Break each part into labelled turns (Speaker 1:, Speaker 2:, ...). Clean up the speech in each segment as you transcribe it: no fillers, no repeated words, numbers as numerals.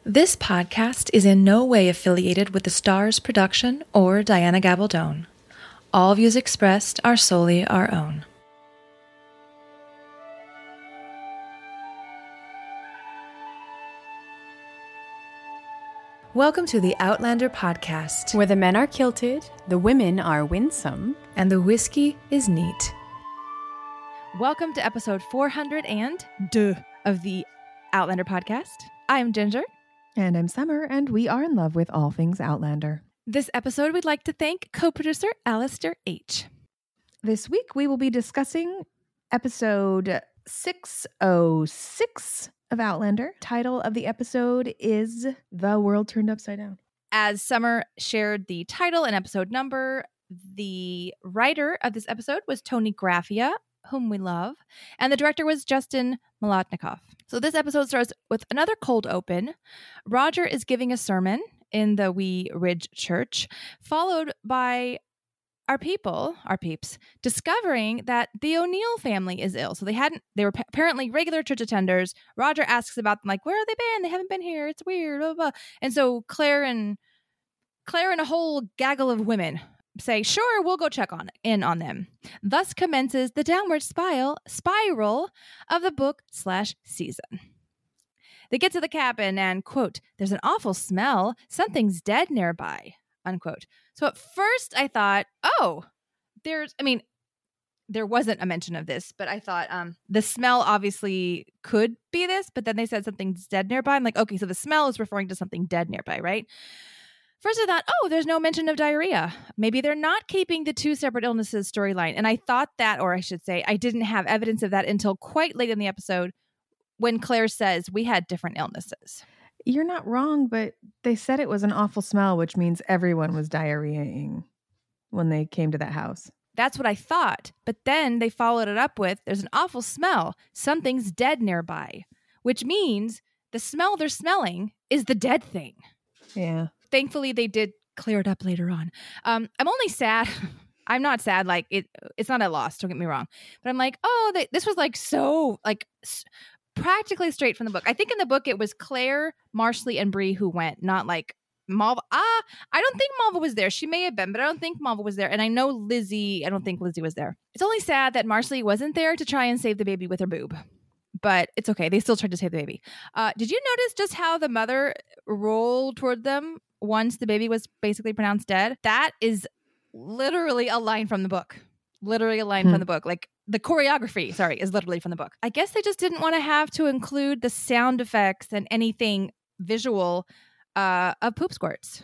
Speaker 1: This podcast is in no way affiliated with the Stars production or Diana Gabaldon. All views expressed are solely our own. Welcome to the Outlander podcast,
Speaker 2: where the men are kilted, the women are winsome,
Speaker 1: and the whiskey is neat. Welcome to episode 402 of the Outlander podcast. I'm Ginger.
Speaker 3: And I'm Summer, and we are in love with all things Outlander.
Speaker 1: This episode, we'd like to thank co-producer Alistair H.
Speaker 3: This week, we will be discussing episode 606 of Outlander. Title of the episode is The World Turned Upside Down.
Speaker 1: As Summer shared the title and episode number, the writer of this episode was Tony Graffia, whom we love, and the director was Justin Molotnikoff. So this episode starts with another cold open. Roger is giving a sermon in the Wee Ridge Church, followed by our peeps, discovering that the O'Neill family is ill. So they were apparently regular church attenders. Roger asks about them, like, where have they been? They haven't been here. It's weird, blah, blah, blah. And so Claire and a whole gaggle of women say, sure, we'll go check in on them. Thus commences the downward spiral of the book/season. They get to the cabin and, quote, there's an awful smell. Something's dead nearby, unquote. So at first I thought, there wasn't a mention of this, but I thought the smell obviously could be this, but then they said something's dead nearby. I'm like, okay, so the smell is referring to something dead nearby, right? First I thought, there's no mention of diarrhea. Maybe they're not keeping the two separate illnesses storyline. And I thought that, or I should say, I didn't have evidence of that until quite late in the episode when Claire says we had different illnesses.
Speaker 3: You're not wrong, but they said it was an awful smell, which means everyone was diarrheaing when they came to that house.
Speaker 1: That's what I thought. But then they followed it up with, there's an awful smell. Something's dead nearby, which means the smell they're smelling is the dead thing.
Speaker 3: Yeah.
Speaker 1: Thankfully, they did clear it up later on. I'm only sad. I'm not sad. Like it's not a loss. Don't get me wrong. But I'm like, this was like so like practically straight from the book. I think in the book it was Claire, Marshall, and Bree who went, not like Malva. I don't think Malva was there. She may have been, but I don't think Malva was there. And I know Lizzie. I don't think Lizzie was there. It's only sad that Marshall wasn't there to try and save the baby with her boob. But it's okay. They still tried to save the baby. Did you notice just how the mother rolled toward them once the baby was basically pronounced dead? That is literally a line from the book. Literally a line from the book. Like the choreography, is literally from the book. I guess they just didn't want to have to include the sound effects and anything visual of poop squirts.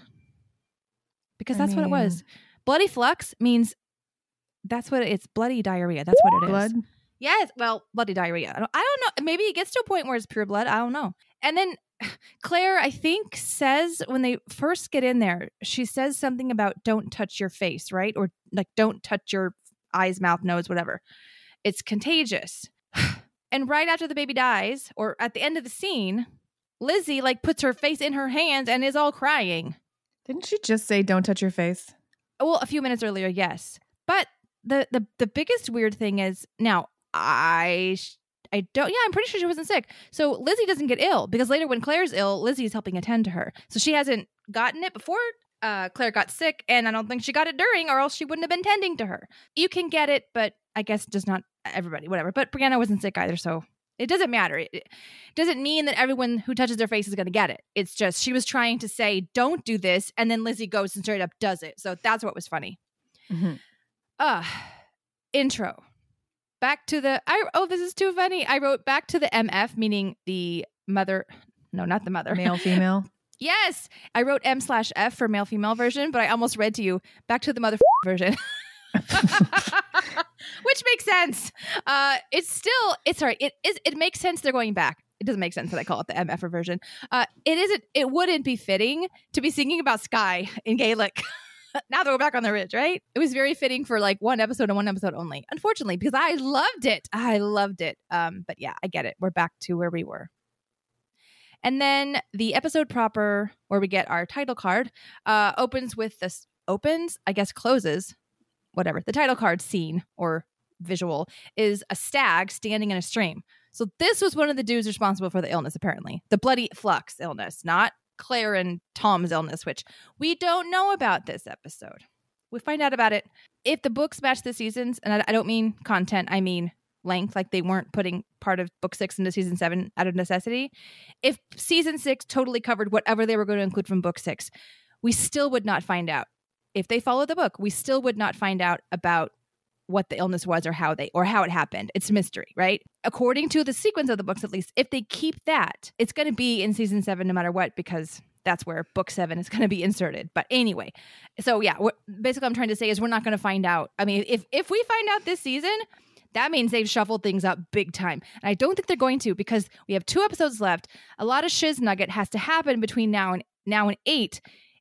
Speaker 1: Because that's what it was. Bloody flux means that's what it's bloody diarrhea. That's what it is.
Speaker 3: Blood?
Speaker 1: Yes, well, bloody diarrhea. I don't know. Maybe it gets to a point where it's pure blood. I don't know. And then Claire, I think, says when they first get in there, she says something about don't touch your face, right? Or like don't touch your eyes, mouth, nose, whatever. It's contagious. And right after the baby dies, or at the end of the scene, Lizzie like puts her face in her hands and is all crying.
Speaker 3: Didn't she just say don't touch your face?
Speaker 1: Well, a few minutes earlier, yes. But the biggest weird thing is now I'm pretty sure she wasn't sick. So Lizzie doesn't get ill because later when Claire's ill, Lizzie's helping attend to her. So she hasn't gotten it before Claire got sick, and I don't think she got it during, or else she wouldn't have been tending to her. You can get it, but I guess just not everybody, whatever. But Brianna wasn't sick either, so it doesn't matter. It doesn't mean that everyone who touches their face is going to get it. It's just she was trying to say, don't do this, and then Lizzie goes and straight up does it. So that's what was funny. Mm-hmm. Intro. Back to the, this is too funny. I wrote back to the MF, meaning the mother. No, not the mother.
Speaker 3: Male, female.
Speaker 1: Yes. I wrote M/F for male, female version, but I almost read to you back to the mother version. Which makes sense. It's all right. It makes sense they're going back. It doesn't make sense that I call it the MF version. It wouldn't be fitting to be singing about Skye in Gaelic. Now that we're back on the ridge, right? It was very fitting for like one episode and one episode only, unfortunately, because I loved it. But yeah, I get it. We're back to where we were. And then the episode proper, where we get our title card, closes, whatever. The title card scene or visual is a stag standing in a stream. So this was one of the dudes responsible for the illness, apparently. The bloody Flux illness, not Claire and Tom's illness, which we don't know about this episode. We find out about it if the books match the seasons, and I don't mean content, I mean length, like they weren't putting part of book 6 into season 7 out of necessity. If season 6 totally covered whatever they were going to include from book 6, we still would not find out. If they followed the book, we still would not find out about what the illness was or how it happened. It's a mystery, right? According to the sequence of the books, at least, if they keep that, it's going to be in season 7 no matter what, because that's where book 7 is going to be inserted. But anyway, so yeah, basically what I'm trying to say is we're not going to find out. I mean, if we find out this season, that means they've shuffled things up big time. And I don't think they're going to, because we have 2 episodes left. A lot of shiz nugget has to happen between now and 8.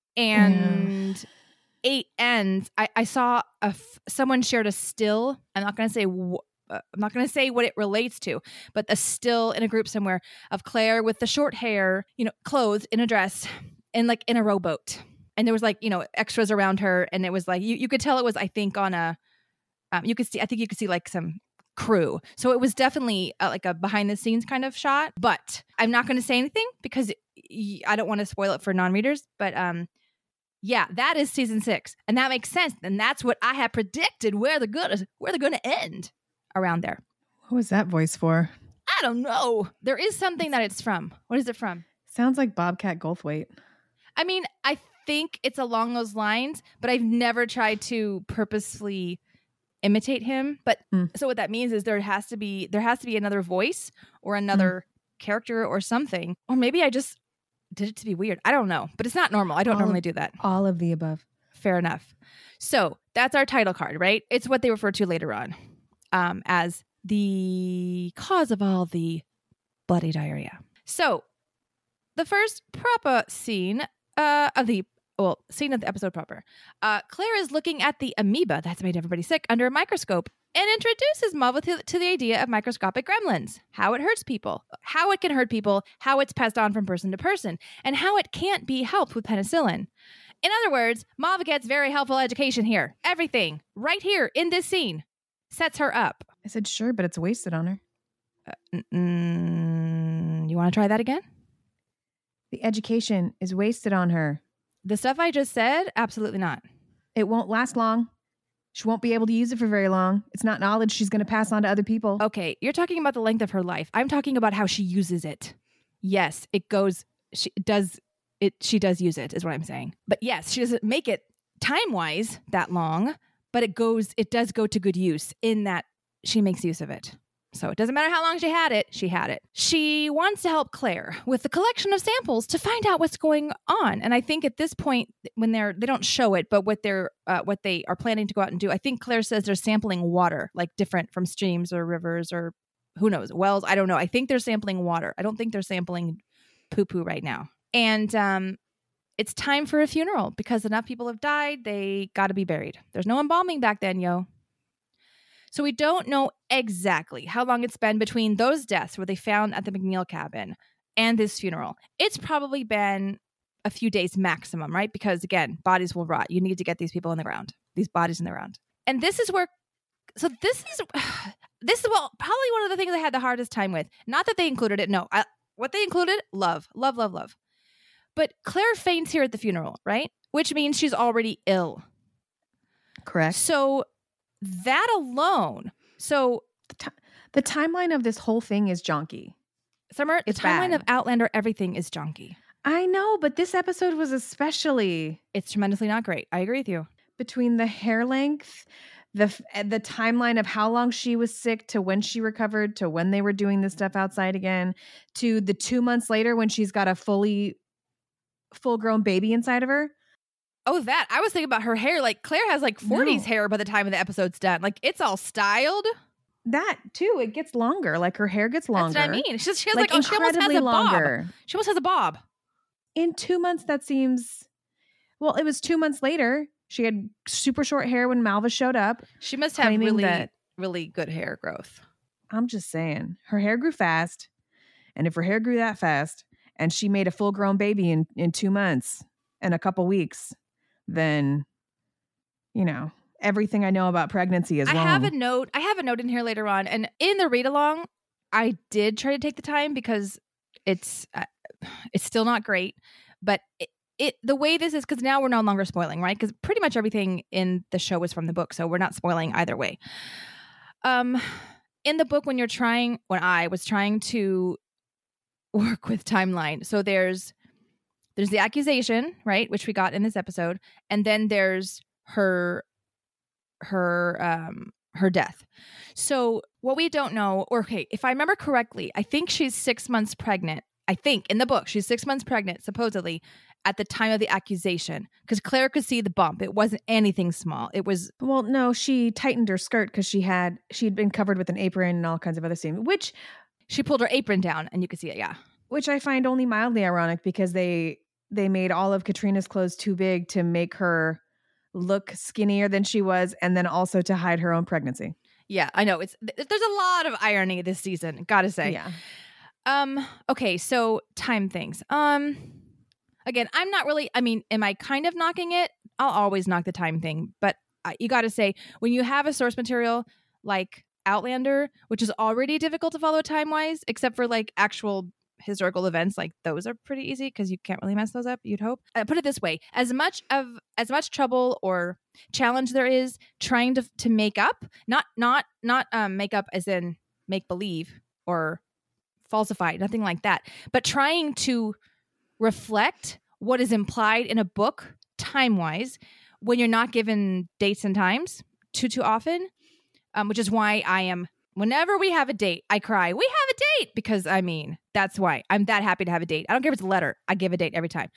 Speaker 1: And 8 ends. I saw someone shared a still. I'm not going to say what it relates to, but a still in a group somewhere of Claire with the short hair, clothed in a dress and like in a rowboat. And there was like, extras around her. And it was like, you could tell it was, I think, on a, you could see like some crew. So it was definitely like a behind the scenes kind of shot, but I'm not going to say anything because I don't want to spoil it for non-readers, but, yeah, that is season 6, and that makes sense. And that's what I had predicted where they're gonna end around there.
Speaker 3: What was that voice for?
Speaker 1: I don't know. There is something that it's from. What is it from?
Speaker 3: Sounds like Bobcat Goldthwait.
Speaker 1: I mean, I think it's along those lines, but I've never tried to purposefully imitate him. But so what that means is there has to be another voice or another character or something, or maybe I just did it to be weird. I don't know, but it's not normal. I don't normally do that.
Speaker 3: All of the above.
Speaker 1: Fair enough. So that's our title card, right? It's what they refer to later on as the cause of all the bloody diarrhea. So the first proper scene of the episode proper. Claire is looking at the amoeba that's made everybody sick under a microscope and introduces Marvel to the idea of microscopic gremlins, how it hurts people, how it can hurt people, how it's passed on from person to person, and how it can't be helped with penicillin. In other words, Marvel gets very helpful education here. Everything, right here in this scene, sets her up.
Speaker 3: I said, sure, but it's wasted on her.
Speaker 1: You want to try that again?
Speaker 3: The education is wasted on her.
Speaker 1: The stuff I just said? Absolutely not.
Speaker 3: It won't last long. She won't be able to use it for very long. It's not knowledge she's going to pass on to other people.
Speaker 1: Okay, you're talking about the length of her life. I'm talking about how she uses it. Yes, it goes, she does use it, is what I'm saying. But yes, she doesn't make it time-wise that long, but it does go to good use in that she makes use of it. So it doesn't matter how long she had it. She wants to help Claire with the collection of samples to find out what's going on. And I think at this point, when they don't show it, but what they are planning to go out and do, I think Claire says they're sampling water, like different from streams or rivers or who knows, wells. I don't know. I think they're sampling water. I don't think they're sampling poo-poo right now. And it's time for a funeral because enough people have died. They got to be buried. There's no embalming back then, yo. So we don't know exactly how long it's been between those deaths where they found at the McNeil cabin and this funeral. It's probably been a few days maximum, right? Because again, bodies will rot. You need to get these bodies in the ground. And this is where, so this is probably one of the things I had the hardest time with. Not that they included it. No, what they included, love. But Claire faints here at the funeral, right? Which means she's already ill.
Speaker 3: Correct.
Speaker 1: So that alone. So
Speaker 3: the timeline of this whole thing is jonky.
Speaker 1: Summer, the timeline of Outlander, everything is jonky.
Speaker 3: I know, but this episode was especially.
Speaker 1: It's tremendously not great. I agree with you.
Speaker 3: Between the hair length, the timeline of how long she was sick to when she recovered to when they were doing this stuff outside again to the 2 months later when she's got a full-grown baby inside of her.
Speaker 1: Oh, that. I was thinking about her hair. Like, Claire has like 40s hair by the time of the episode's done. Like, it's all styled.
Speaker 3: That, too. It gets longer. Like, her hair gets longer.
Speaker 1: That's what I mean. She has like she almost has a bob. She almost has a bob.
Speaker 3: In 2 months, that seems... Well, it was 2 months later. She had super short hair when Malva showed up.
Speaker 1: She must have really good hair growth.
Speaker 3: I'm just saying. Her hair grew fast. And if her hair grew that fast, and she made a full-grown baby in 2 months and a couple weeks... then, everything I know about pregnancy is wrong.
Speaker 1: I have a note in here later on. And in the read along, I did try to take the time because it's still not great, but the way this is, because now we're no longer spoiling, right? Because pretty much everything in the show is from the book, so we're not spoiling either way. In the book, when I was trying to work with timeline, so there's the accusation, right, which we got in this episode, and then there's her death. So what we don't know, or okay, if I remember correctly, I think she's 6 months pregnant. I think in the book she's 6 months pregnant, supposedly, at the time of the accusation, because Claire could see the bump. It wasn't anything small. It was,
Speaker 3: well, no, she tightened her skirt because she'd been covered with an apron and all kinds of other things, which
Speaker 1: she pulled her apron down and you could see it. Yeah,
Speaker 3: which I find only mildly ironic because they made all of Katrina's clothes too big to make her look skinnier than she was, and then also to hide her own pregnancy.
Speaker 1: Yeah, I know. There's a lot of irony this season, gotta say.
Speaker 3: Yeah.
Speaker 1: Okay, so time things. Again, I'm not really, I mean, am I kind of knocking it? I'll always knock the time thing, but you got to say, when you have a source material like Outlander, which is already difficult to follow time-wise, except for like actual historical events, like those are pretty easy because you can't really mess those up, you'd hope. Put it this way, as much trouble or challenge there is trying to make up, not make up as in make believe or falsify, nothing like that, but trying to reflect what is implied in a book time-wise when you're not given dates and times too often, which is why I am, whenever we have a date, I cry, we have a date, because I mean, that's why I'm that happy to have a date. I don't care if it's a letter, I give a date every time.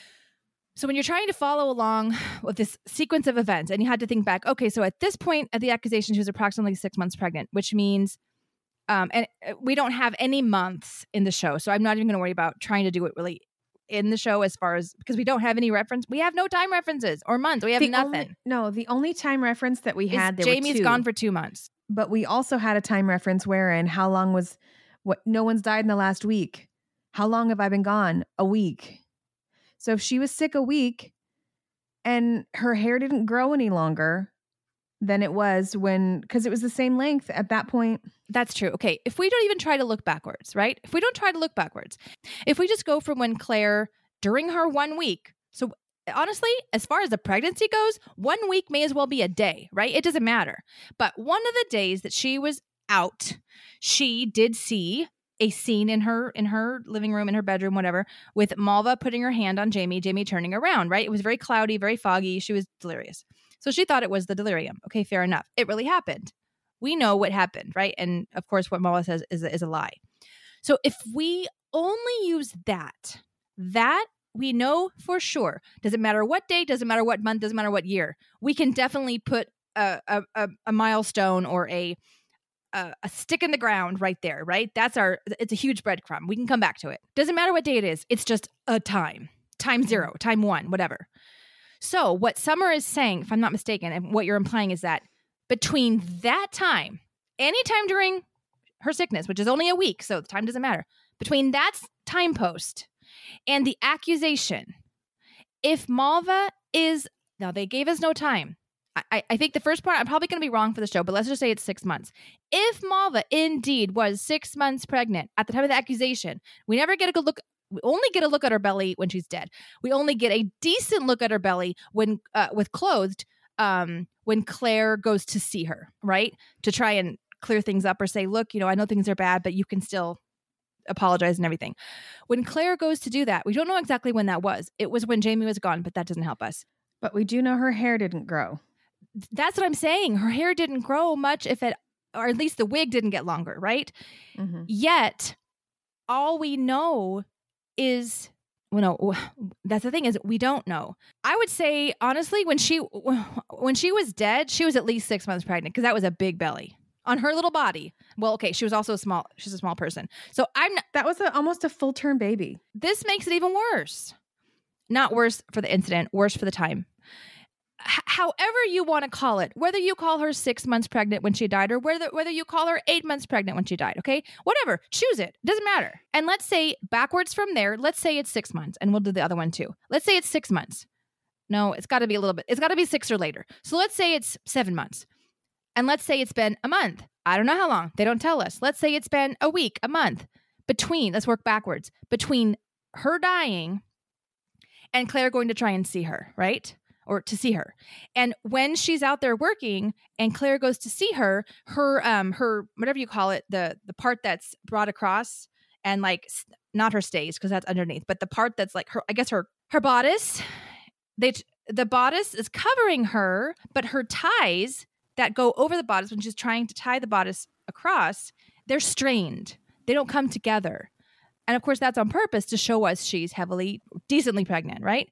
Speaker 1: So when you're trying to follow along with this sequence of events and you had to think back, okay, so at this point at the accusation, she was approximately 6 months pregnant, which means and we don't have any months in the show, so I'm not even going to worry about trying to do it really in the show as far as, because we don't have any reference. We have no time references or months. We have nothing.
Speaker 3: The only time reference that we had,
Speaker 1: Jamie's gone for 2 months.
Speaker 3: But we also had a time reference wherein how long was, no one's died in the last week. How long have I been gone? A week. So if she was sick a week and her hair didn't grow any longer than it was because it was the same length at that point.
Speaker 1: That's true. Okay. If we don't even try to look backwards, right? If we don't try to look backwards, if we just go from when Claire, during her 1 week, so honestly, as far as the pregnancy goes, 1 week may as well be a day, right? It doesn't matter. But one of the days that she was out, she did see a scene in her living room, in her bedroom, whatever, with Malva putting her hand on Jamie turning around, right? It was very cloudy, very foggy. She was delirious. So she thought it was the delirium. Okay, fair enough. It really happened. We know what happened, right? And of course, what Malva says is a lie. So if we only use that we know for sure, doesn't matter what day, doesn't matter what month, doesn't matter what year, we can definitely put a milestone or a stick in the ground right there, right? It's a huge breadcrumb. We can come back to it. Doesn't matter what day it is. It's just a time 0, time 1, whatever. So what Summer is saying, if I'm not mistaken, and what you're implying is that between that time, any time during her sickness, which is only a week, so the time doesn't matter, between that time post and the accusation, if Malva is, now they gave us no time. I think the first part, I'm probably going to be wrong for the show, but let's just say it's 6 months. If Malva indeed was 6 months pregnant at the time of the accusation, we never get a good look. We only get a look at her belly when she's dead. We only get a decent look at her belly when with clothed when Claire goes to see her, right? To try and clear things up or say, look, I know things are bad, but you can still apologize and everything. When Claire goes to do that, we don't know exactly when that was. It was when Jamie was gone, but that doesn't help us.
Speaker 3: But we do know her hair didn't grow.
Speaker 1: That's what I'm saying. Her hair didn't grow much, or at least the wig didn't get longer, right? Mm-hmm. Yet, all we know is, that's the thing, is we don't know. I would say, honestly, when she was dead, she was at least 6 months pregnant, because that was a big belly on her little body. Well, okay, she was also small. She's a small person. So
Speaker 3: that was almost a full-term baby.
Speaker 1: This makes it even worse. Not worse for the incident, worse for the time. However you want to call it, whether you call her 6 months pregnant when she died or whether you call her 8 months pregnant when she died, okay? Whatever, choose it. Doesn't matter. And let's say backwards from there, let's say it's 6 months, and we'll do the other one too. Let's say it's 6 months. No, it's got to be a little bit. It's got to be 6 or later. So let's say it's 7 months. And let's say it's been a month. I don't know how long. They don't tell us. Let's say it's been a week, a month let's work backwards, between her dying and Claire going to try and see her, right? Or to see her. And when she's out there working and Claire goes to see her, her whatever you call it, the part that's brought across and like not her stays because that's underneath, but the part that's like her, I guess her bodice, the bodice is covering her, but her ties that go over the bodice when she's trying to tie the bodice across, they're strained. They don't come together. And of course, that's on purpose to show us she's decently pregnant, right?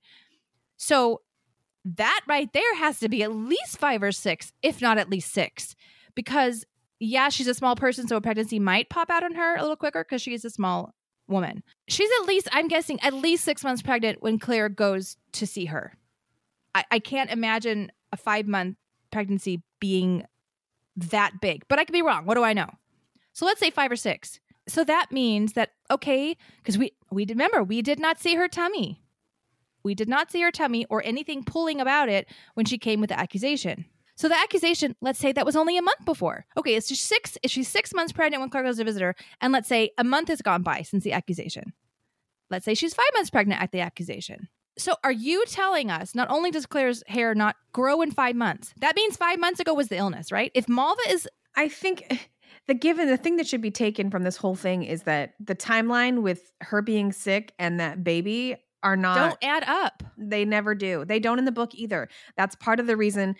Speaker 1: So that right there has to be at least 5 or 6, if not at least 6. Because, yeah, she's a small person, so a pregnancy might pop out on her a little quicker because she is a small woman. She's I'm guessing, at least 6 months pregnant when Claire goes to see her. I can't imagine a 5-month pregnancy being that big. But I could be wrong. What do I know? So let's say 5 or 6. So that means that, okay, because we remember, we did not see her tummy. We did not see her tummy or anything pulling about it when she came with the accusation. So the accusation, let's say that was only a month before. Okay, if she's 6 months pregnant when Claire goes to visit her, and let's say a month has gone by since the accusation. Let's say she's 5 months pregnant at the accusation. So are you telling us not only does Claire's hair not grow in 5 months, that means 5 months ago was the illness, right? If Malva is...
Speaker 3: I think... The thing that should be taken from this whole thing is that the timeline with her being sick and that baby don't
Speaker 1: add up.
Speaker 3: They never do. They don't in the book either. That's part of the reason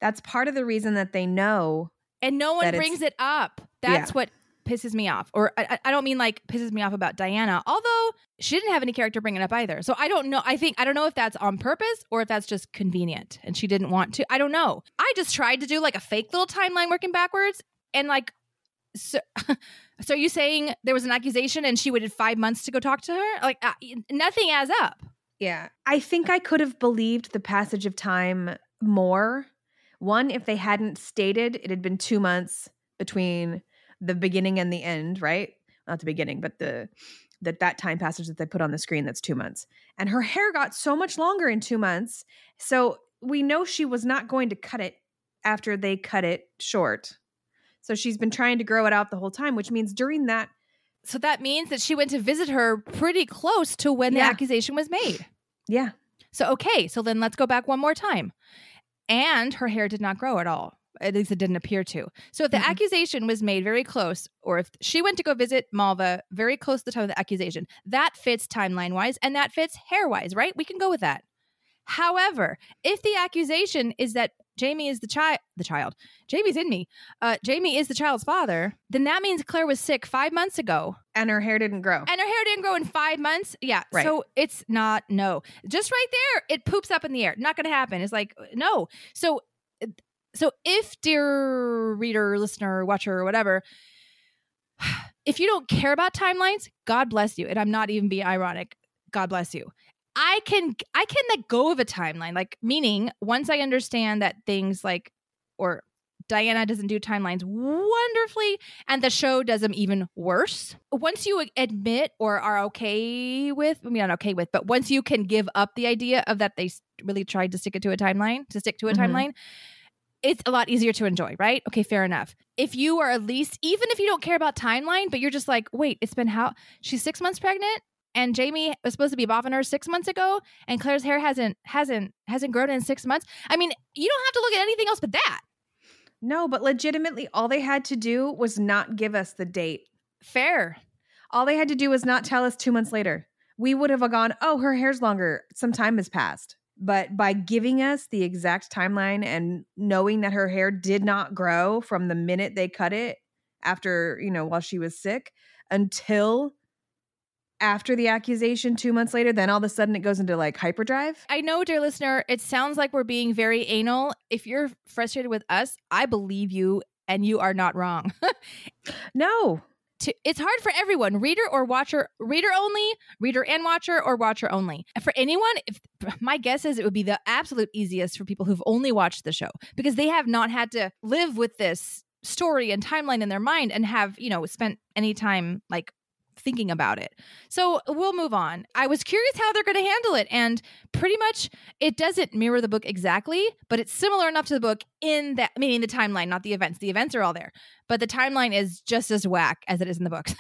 Speaker 3: that they know.
Speaker 1: And no one brings it up. That's what pisses me off. Or I don't mean like pisses me off about Diana, although she didn't have any character bring it up either. So I don't know. I don't know if that's on purpose or if that's just convenient and she didn't want to. I don't know. I just tried to do like a fake little timeline working backwards and like, so are you saying there was an accusation and she waited 5 months to go talk to her? Like nothing adds up.
Speaker 3: Yeah. I think I could have believed the passage of time more. One, if they hadn't stated it had been 2 months between the beginning and the end, right? Not the beginning, but that time passage that they put on the screen, that's 2 months. And her hair got so much longer in 2 months. So we know she was not going to cut it after they cut it short. So she's been trying to grow it out the whole time, which means during that.
Speaker 1: So that means that she went to visit her pretty close to when the accusation was made.
Speaker 3: Yeah.
Speaker 1: So, okay. So then let's go back one more time. And her hair did not grow at all. At least it didn't appear to. So if the accusation was made very close, or if she went to go visit Malva very close to the time of the accusation, that fits timeline-wise and that fits hair-wise, right? We can go with that. However, if the accusation is that Jamie is the child, Jamie's in me, Jamie is the child's father, then that means Claire was sick 5 months ago.
Speaker 3: And her hair didn't grow.
Speaker 1: In 5 months. Yeah.
Speaker 3: Right.
Speaker 1: So it's not, no. Just right there, it poops up in the air. Not going to happen. It's like, no. So if, dear reader, listener, watcher, or whatever, if you don't care about timelines, God bless you. And I'm not even being ironic. God bless you. I can let go of a timeline, like meaning once I understand that things like, or Diana doesn't do timelines wonderfully and the show does them even worse. Once you admit or are okay with, I mean, not okay with, but once you can give up the idea of that they really tried to stick to a timeline, it's a lot easier to enjoy, right? Okay, fair enough. If you are at least, even if you don't care about timeline, but you're just like, wait, it's been she's 6 months pregnant? And Jamie was supposed to be bopping her 6 months ago, and Claire's hair hasn't grown in 6 months. I mean, you don't have to look at anything else but that.
Speaker 3: No, but legitimately, all they had to do was not give us the date.
Speaker 1: Fair.
Speaker 3: All they had to do was not tell us 2 months later. We would have gone, oh, her hair's longer. Some time has passed. But by giving us the exact timeline and knowing that her hair did not grow from the minute they cut it after, while she was sick until after the accusation 2 months later, then all of a sudden it goes into like hyperdrive.
Speaker 1: I know, dear listener, it sounds like we're being very anal. If you're frustrated with us, I believe you and you are not wrong.
Speaker 3: No.
Speaker 1: It's hard for everyone, reader or watcher, reader only, reader and watcher, or watcher only. For anyone, my guess is it would be the absolute easiest for people who've only watched the show because they have not had to live with this story and timeline in their mind and have, spent any time like thinking about it. So we'll move on. I was curious how they're going to handle it. And pretty much it doesn't mirror the book exactly, but it's similar enough to the book in that, meaning the timeline, not the events. The events are all there, but the timeline is just as whack as it is in the books.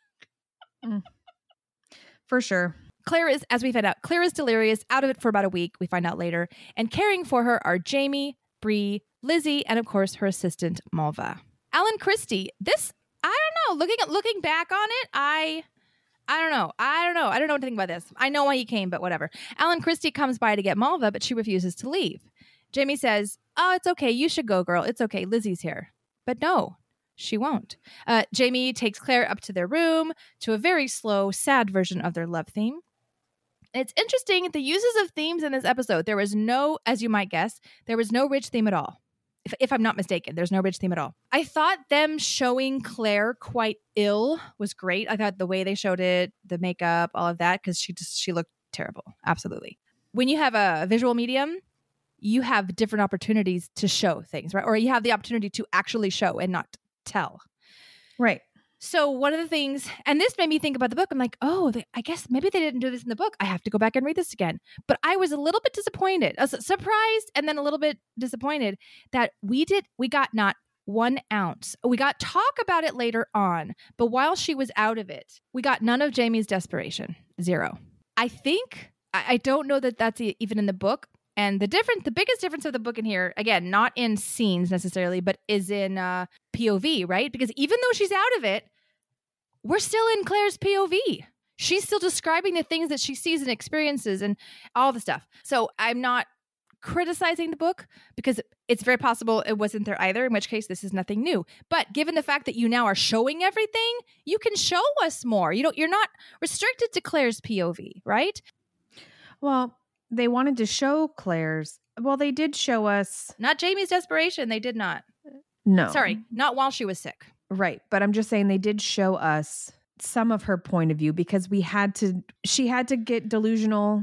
Speaker 3: For sure.
Speaker 1: Claire is, as we find out, Claire is delirious, out of it for about a week, we find out later. And caring for her are Jamie, Bree, Lizzie, and of course her assistant, Malva. Alan Christie, this, I don't know, looking back on it, I don't know. I don't know what to think about this. I know why he came, but whatever. Alan Christie comes by to get Malva, but she refuses to leave. Jamie says, oh, it's okay. You should go, girl. It's okay. Lizzie's here. But no, she won't. Jamie takes Claire up to their room to a very slow, sad version of their love theme. It's interesting, the uses of themes in this episode. There was no, as you might guess, there was no rich theme at all. If I'm not mistaken, there's no rich theme at all. I thought them showing Claire quite ill was great. I thought the way they showed it, the makeup, all of that, because she looked terrible. Absolutely. When you have a visual medium, you have different opportunities to show things, right? Or you have the opportunity to actually show and not tell.
Speaker 3: Right.
Speaker 1: So one of the things, and this made me think about the book. I'm like, oh, I guess maybe they didn't do this in the book. I have to go back and read this again. But I was a little bit disappointed. I was surprised and then a little bit disappointed that we got not 1 ounce. We got talk about it later on, but while she was out of it, we got none of Jamie's desperation. 0. I think, I don't know that that's even in the book. And the biggest difference of the book in here, again, not in scenes necessarily, but is in POV, right? Because even though she's out of it, we're still in Claire's POV. She's still describing the things that she sees and experiences and all the stuff. So I'm not criticizing the book because it's very possible it wasn't there either, in which case this is nothing new. But given the fact that you now are showing everything, you can show us more. You're not restricted to Claire's POV, right?
Speaker 3: Well, they wanted to show Claire's. Well, they did show us.
Speaker 1: Not Jamie's desperation. They did not.
Speaker 3: No.
Speaker 1: Sorry, not while she was sick.
Speaker 3: Right. But I'm just saying they did show us some of her point of view because she had to get delusional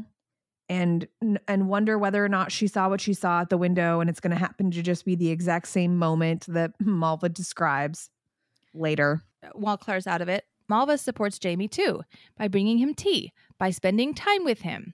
Speaker 3: and wonder whether or not she saw what she saw at the window. And it's going to happen to just be the exact same moment that Malva describes later.
Speaker 1: While Claire's out of it, Malva supports Jamie too by bringing him tea, by spending time with him.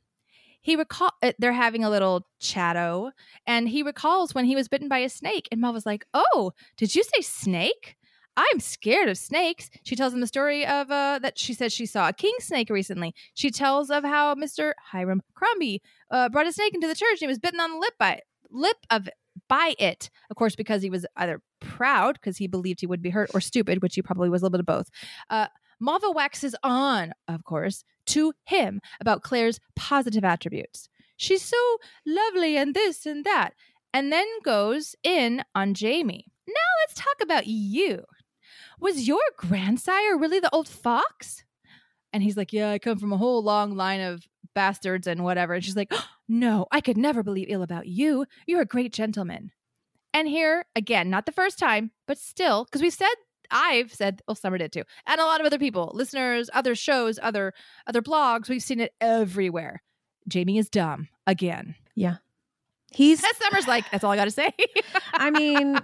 Speaker 1: They're having a little chatto, and he recalls when he was bitten by a snake, and Malva's like, "Oh, did you say snake? I'm scared of snakes." She tells him the story of that she said she saw a king snake recently. She tells of how Mr. Hiram Crombie brought a snake into the church, and he was bitten on the lip by it. Of course, because he was either proud because he believed he would be hurt, or stupid, which he probably was a little bit of both. Malva waxes on, of course, to him about Claire's positive attributes. She's so lovely and this and that. And then goes in on Jamie. Now let's talk about you. Was your grandsire really the old fox? And he's like, yeah, I come from a whole long line of bastards and whatever. And she's like, oh, no, I could never believe ill about you. You're a great gentleman. And here, again, not the first time, but still, because I've said, Summer did too, and a lot of other people, listeners, other shows, other blogs, we've seen it everywhere. Jamie is dumb again.
Speaker 3: Yeah.
Speaker 1: Summer's like, that's all I got to say.
Speaker 3: I mean,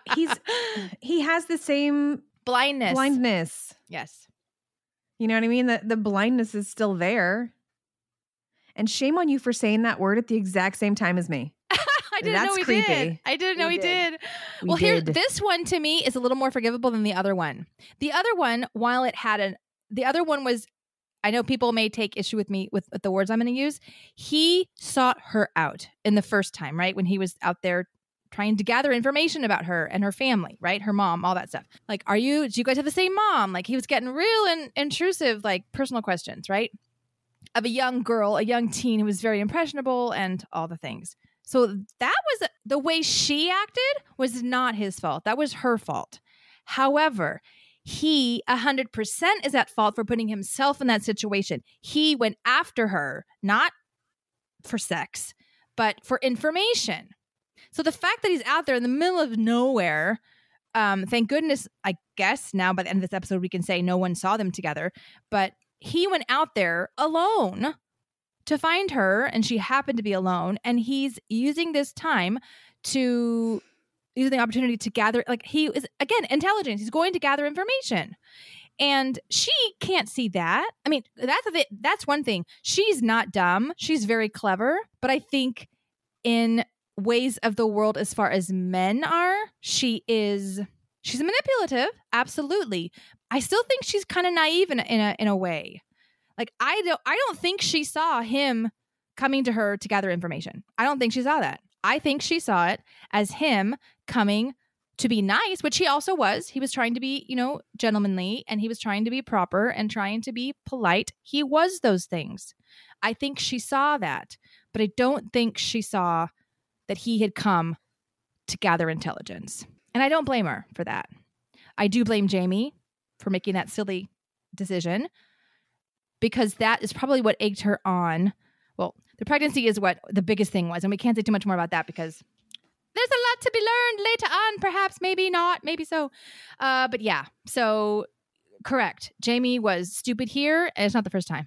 Speaker 3: he has the same blindness.
Speaker 1: Yes.
Speaker 3: You know what I mean? The blindness is still there. And shame on you for saying that word at the exact same time as me.
Speaker 1: I didn't know he did. I didn't know he did. Well, this one to me is a little more forgivable than the other one. The other one, while it had the other one was, I know people may take issue with me with the words I'm going to use. He sought her out in the first time, right? When he was out there trying to gather information about her and her family, right? Her mom, all that stuff. Like, do you guys have the same mom? Like, he was getting real and intrusive, like personal questions, right? Of a young girl, a young teen who was very impressionable and all the things. So that was the way she acted was not his fault. That was her fault. However, he 100% is at fault for putting himself in that situation. He went after her, not for sex, but for information. So the fact that he's out there in the middle of nowhere, thank goodness, I guess now by the end of this episode, we can say no one saw them together, but he went out there alone to find her, and she happened to be alone, and he's using this time using the opportunity to gather, like he is, again, intelligence. He's going to gather information. And she can't see that. I mean, that's one thing. She's not dumb. She's very clever. But I think in ways of the world as far as men are, she's manipulative. Absolutely. I still think she's kind of naive in a way. Like, I don't think she saw him coming to her to gather information. I don't think she saw that. I think she saw it as him coming to be nice, which he also was. He was trying to be, gentlemanly, and he was trying to be proper and trying to be polite. He was those things. I think she saw that, but I don't think she saw that he had come to gather intelligence. And I don't blame her for that. I do blame Jamie for making that silly decision, because that is probably what egged her on. Well, the pregnancy is what the biggest thing was, and we can't say too much more about that because there's a lot to be learned later on, perhaps, maybe not, maybe so. But yeah, so correct. Jamie was stupid here, and it's not the first time.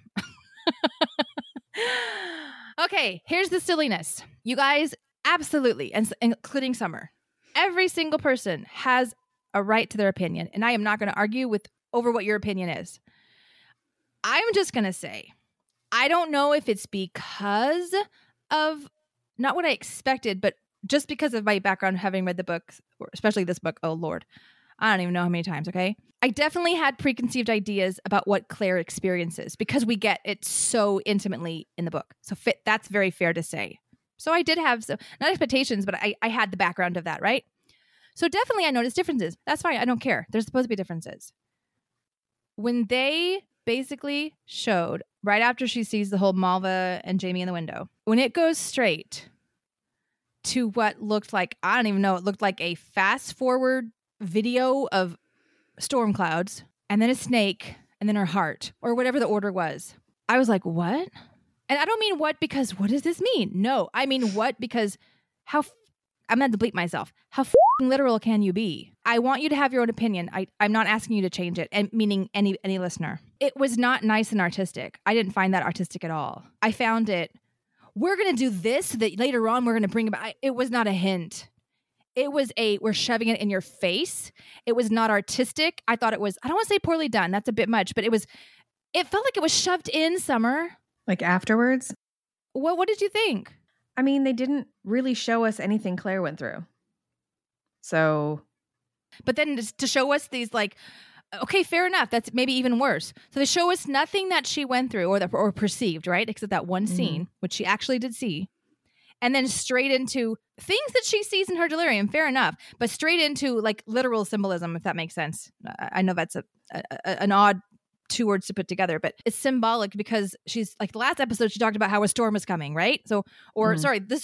Speaker 1: Okay, here's the silliness. You guys, absolutely, and including Summer, every single person has a right to their opinion, and I am not going to argue over what your opinion is. I'm just going to say, I don't know if it's because of not what I expected, but just because of my background, having read the books, especially this book. Oh, Lord. I don't even know how many times, okay? I definitely had preconceived ideas about what Claire experiences because we get it so intimately in the book. So that's very fair to say. So I did have, not expectations, but I had the background of that, right? So definitely I noticed differences. That's fine. I don't care. There's supposed to be differences. When they basically showed, right after she sees the whole Malva and Jamie in the window, when it goes straight to what looked like, I don't even know, it looked like a fast forward video of storm clouds and then a snake and then her heart, or whatever the order was. I was like, what? And I don't mean what because what does this mean? No, I mean what because I'm going to bleep myself. How literal can you be? I want you to have your own opinion. I'm not asking you to change it, and meaning any listener. It was not nice and artistic. I didn't find that artistic at all. I found it, we're going to do this so that later on we're going to bring about. It was not a hint. It was we're shoving it in your face. It was not artistic. I thought it was, I don't want to say poorly done. That's a bit much, but it felt like it was shoved in, Summer.
Speaker 3: Like afterwards?
Speaker 1: What did you think?
Speaker 3: I mean, they didn't really show us anything Claire went through. So.
Speaker 1: But then to show us these okay, fair enough. That's maybe even worse. So they show us nothing that she went through or perceived, right? Except that one scene, which she actually did see. And then straight into things that she sees in her delirium, fair enough. But straight into literal symbolism, if that makes sense. I know that's an odd two words to put together, but it's symbolic because she's the last episode, she talked about how a storm was coming, right? So, sorry, the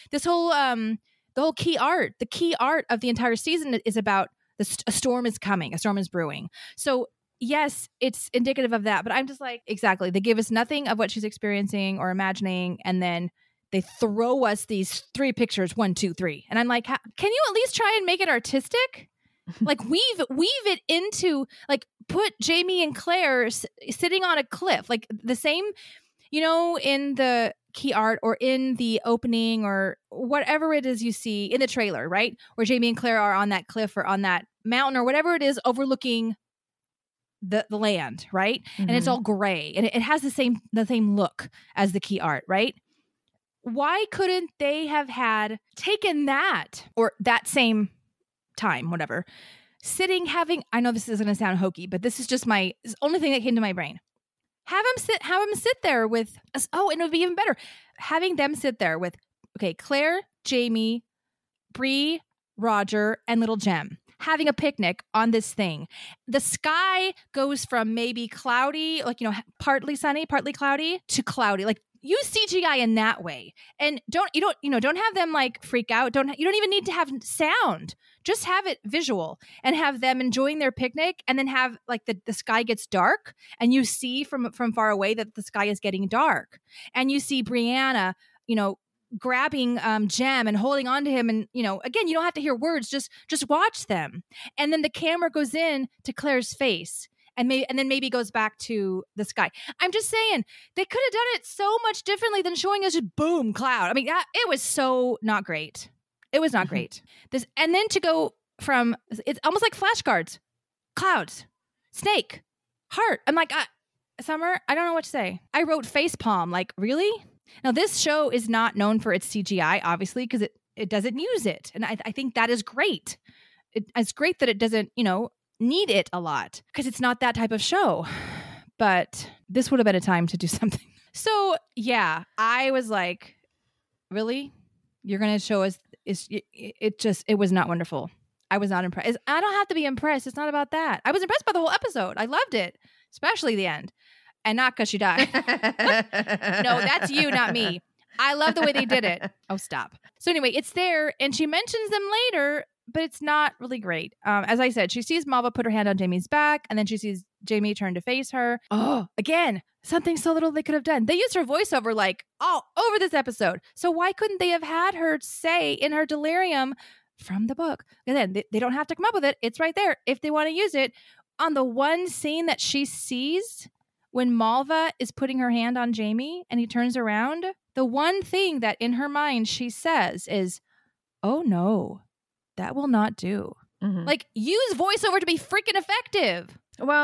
Speaker 1: whole key art of the entire season is about a storm is coming, a storm is brewing. So yes, it's indicative of that, but I'm just exactly. They give us nothing of what she's experiencing or imagining, and then they throw us these 3 pictures, 1, 2, 3. And I'm like, can you at least try and make it artistic? Weave it into, put Jamie and Claire sitting on a cliff, the same, in the key art or in the opening or whatever it is you see in the trailer, right? Where Jamie and Claire are on that cliff or on that mountain or whatever it is overlooking the land, right? Mm-hmm. And it's all gray and it has the same look as the key art, right? Why couldn't they have taken that or that same time, whatever, I know this is going to sound hokey, but this is just the only thing that came to my brain. Have them sit there with us. Oh, and it would be even better having them sit there with, okay, Claire, Jamie, Bree, Roger, and little Jem having a picnic on this thing. The sky goes from maybe cloudy, partly sunny, partly cloudy to cloudy. Use CGI in that way, and don't have them freak out. You don't even need to have sound. Just have it visual and have them enjoying their picnic, and then have the sky gets dark, and you see from far away that the sky is getting dark, and you see Brianna, grabbing Jem and holding on to him, and again, you don't have to hear words. Just watch them, and then the camera goes in to Claire's face. And then maybe goes back to the sky. I'm just saying they could have done it so much differently than showing us just boom cloud. I mean, it was so not great. It was not great. And then to go from, it's almost like flashcards, clouds, snake, heart. I'm like, Summer, I don't know what to say. I wrote facepalm. Like, really? Now, this show is not known for its CGI, obviously, because it doesn't use it. And I think that is great. It's great that it doesn't, need it a lot because it's not that type of show. But this would have been a time to do something. So, yeah, I was like, really? You're going to show us? It was not wonderful. I was not impressed. I don't have to be impressed. It's not about that. I was impressed by the whole episode. I loved it, especially the end. And not because she died. No, that's you, not me. I love the way they did it. Oh, stop. So anyway, it's there, and she mentions them later, but it's not really great. As I said, she sees Malva put her hand on Jamie's back, and then she sees Jamie turn to face her. Oh, again, something so little they could have done. They used her voiceover like all over this episode. So why couldn't they have had her say in her delirium from the book? And then they don't have to come up with it. It's right there if they want to use it. On the one scene that she sees when Malva is putting her hand on Jamie and he turns around, the one thing that in her mind she says is, oh no, that will not do. Mm-hmm. Like, use voiceover to be freaking effective.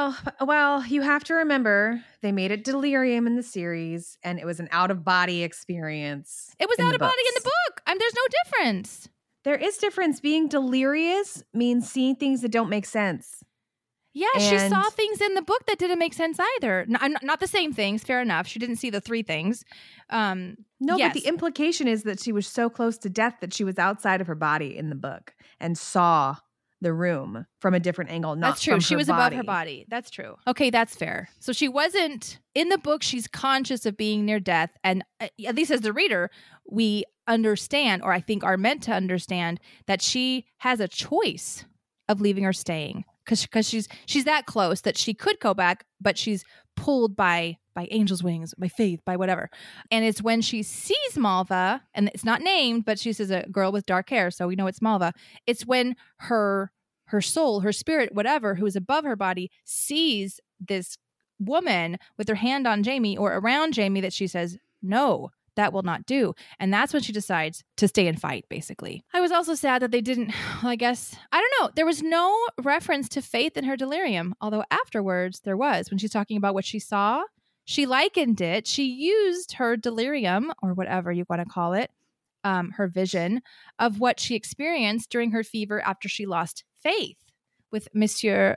Speaker 3: Well, you have to remember they made it delirium in the series and it was an out-of-body experience.
Speaker 1: It was out of body in the book. There's no difference.
Speaker 3: There is difference. Being delirious means seeing things that don't make sense.
Speaker 1: Yeah, she saw things in the book that didn't make sense either. Not the same things, fair enough. She didn't see the three things.
Speaker 3: No, yes. But the implication is that she was so close to death that she was outside of her body in the book and saw the room from a different angle.
Speaker 1: That's true. She was above her body. That's true. Okay, that's fair. So she wasn't in the book. She's conscious of being near death. And at least as the reader, we understand, or I think are meant to understand, that she has a choice of leaving or staying. Because she's that close that she could go back, but she's pulled by angel's wings, by faith, by whatever. And it's when she sees Malva, and it's not named, but she says a girl with dark hair, so we know it's Malva. It's when her soul, her spirit, whatever, who is above her body, sees this woman with her hand on Jamie or around Jamie that she says, no, that will not do. And that's when she decides to stay and fight, basically. I was also sad that they didn't, I don't know. There was no reference to faith in her delirium, although afterwards there was. When she's talking about what she saw, she likened it. She used her delirium, or whatever you want to call it, her vision of what she experienced during her fever after she lost faith with Maître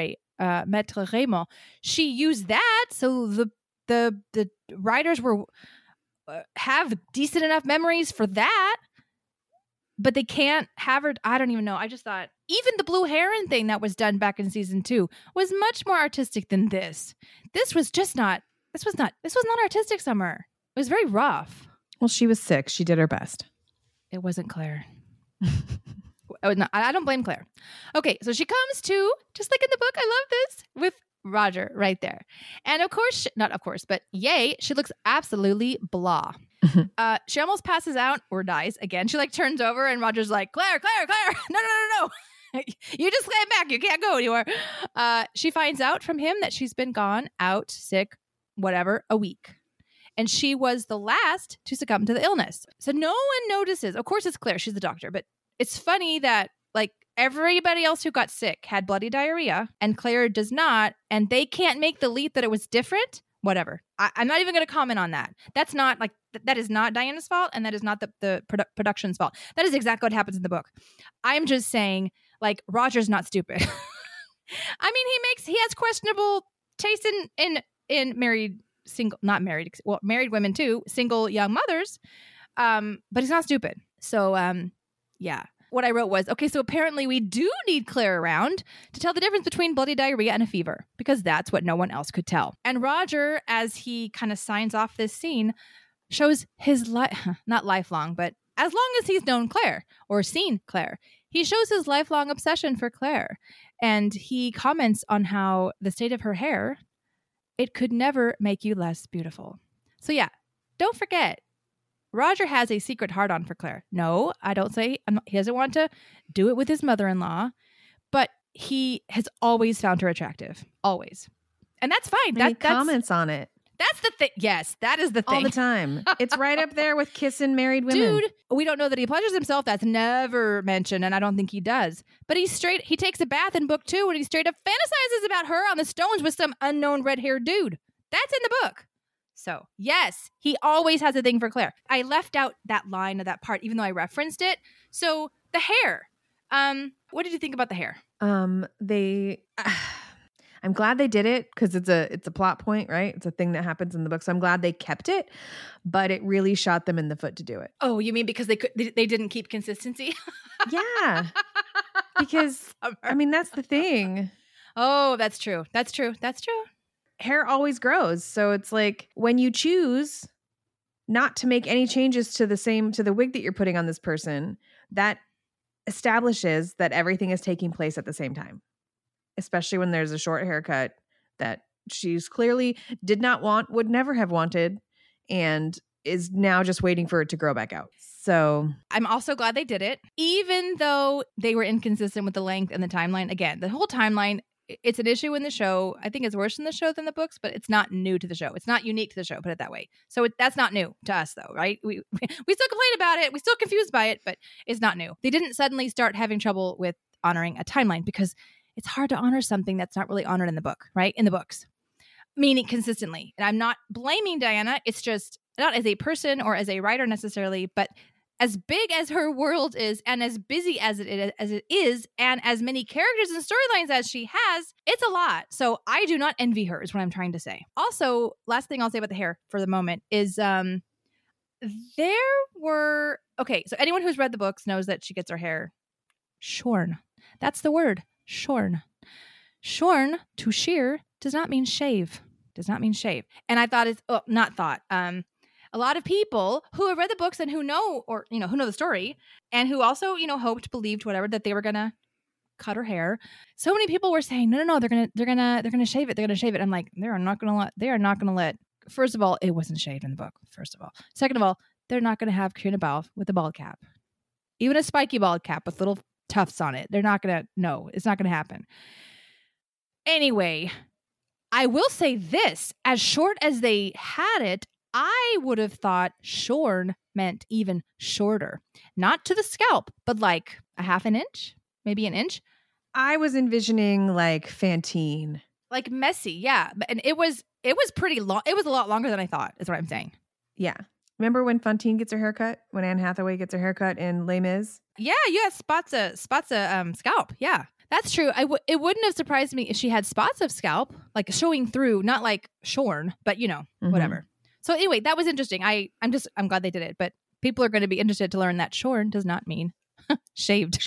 Speaker 1: Raymond. She used that so the writers were have decent enough memories for that, but they can't have her. I don't even know. I just thought even the blue heron thing that was done back in season 2 was much more artistic than this. This was not artistic, Summer. It was very rough.
Speaker 3: Well, she was sick. She did her best.
Speaker 1: It wasn't Claire. I don't blame Claire. Okay, so she comes to, just like in the book, I love this, with Roger right there. And yay, she looks absolutely blah. She almost passes out or dies again. She turns over and Roger's like, Claire, no. You just came back. You can't go anywhere. She finds out from him that she's been gone, out, sick, whatever, a week. And she was the last to succumb to the illness. So no one notices. Of course, it's Claire. She's the doctor. But it's funny that everybody else who got sick had bloody diarrhea and Claire does not. And they can't make the leap that it was different. Whatever. I'm not even going to comment on that. That's not that is not Diana's fault. And that is not the production's fault. That is exactly what happens in the book. I'm just saying Roger's not stupid. I mean, he has questionable taste in married women too, single young mothers. But he's not stupid. So, yeah. What I wrote was, okay, so apparently we do need Claire around to tell the difference between bloody diarrhea and a fever, because that's what no one else could tell. And Roger, as he kind of signs off this scene, shows his not lifelong, but as long as he's known Claire or seen Claire, he shows his lifelong obsession for Claire. And he comments on how the state of her hair, it could never make you less beautiful. So yeah, don't forget, Roger has a secret hard-on for Claire. No, I don't say he doesn't want to do it with his mother-in-law, but he has always found her attractive. Always. And that's fine.
Speaker 3: He comments on it.
Speaker 1: That's the thing. Yes, that is the thing.
Speaker 3: All the time. It's right up there with kissing married women.
Speaker 1: Dude, we don't know that he pleasures himself. That's never mentioned, and I don't think he does. But he takes a bath in book 2 and he straight up fantasizes about her on the stones with some unknown red-haired dude. That's in the book. So, yes, he always has a thing for Claire. I left out that line of that part, even though I referenced it. So, the hair. What did you think about the hair?
Speaker 3: I'm glad they did it because it's a plot point, right? It's a thing that happens in the book. So I'm glad they kept it, but it really shot them in the foot to do it.
Speaker 1: Oh, you mean because they didn't keep consistency?
Speaker 3: Yeah. Because I mean, that's the thing.
Speaker 1: Oh, that's true. That's true. That's true.
Speaker 3: Hair always grows. So it's like when you choose not to make any changes to the wig that you're putting on this person, that establishes that everything is taking place at the same time. Especially when there's a short haircut that she's clearly did not want, would never have wanted, and is now just waiting for it to grow back out. So
Speaker 1: I'm also glad they did it, even though they were inconsistent with the length and the timeline. Again, the whole timeline, it's an issue in the show. I think it's worse in the show than the books, but it's not new to the show. It's not unique to the show, put it that way. So that's not new to us, though, right? We still complain about it. We're still confused by it, but it's not new. They didn't suddenly start having trouble with honoring a timeline because it's hard to honor something that's not really honored in the book, right? In the books, meaning consistently. And I'm not blaming Diana. It's just not as a person or as a writer necessarily, but as big as her world is and as busy as it is and as many characters and storylines as she has, it's a lot. So I do not envy her is what I'm trying to say. Also, last thing I'll say about the hair for the moment is so anyone who's read the books knows that she gets her hair shorn. That's the word. Shorn. Shorn, to shear, does not mean shave. And I thought a lot of people who have read the books and who know the story and who also, hoped, believed, whatever, that they were going to cut her hair. So many people were saying, no, they're going to shave it. They're going to shave it. I'm like, they are not going to let, first of all, it wasn't shaved in the book. First of all, second of all, they're not going to have Caitriona Balfe with a bald cap, even a spiky bald cap with little tufts on it. They're not going to, no, it's not going to happen. Anyway, I will say this, as short as they had it, I would have thought shorn meant even shorter. Not to the scalp, but like a half an inch, maybe an inch.
Speaker 3: I was envisioning like Fantine.
Speaker 1: Like messy, yeah. And it was pretty long. It was a lot longer than I thought, is what I'm saying.
Speaker 3: Yeah. Remember when Fantine gets her haircut? When Anne Hathaway gets her haircut in Les Mis?
Speaker 1: Yeah, spots a scalp. Yeah, that's true. It wouldn't have surprised me if she had spots of scalp, like showing through, not like shorn, but whatever. So anyway, that was interesting. I'm glad they did it, but people are going to be interested to learn that shorn does not mean shaved.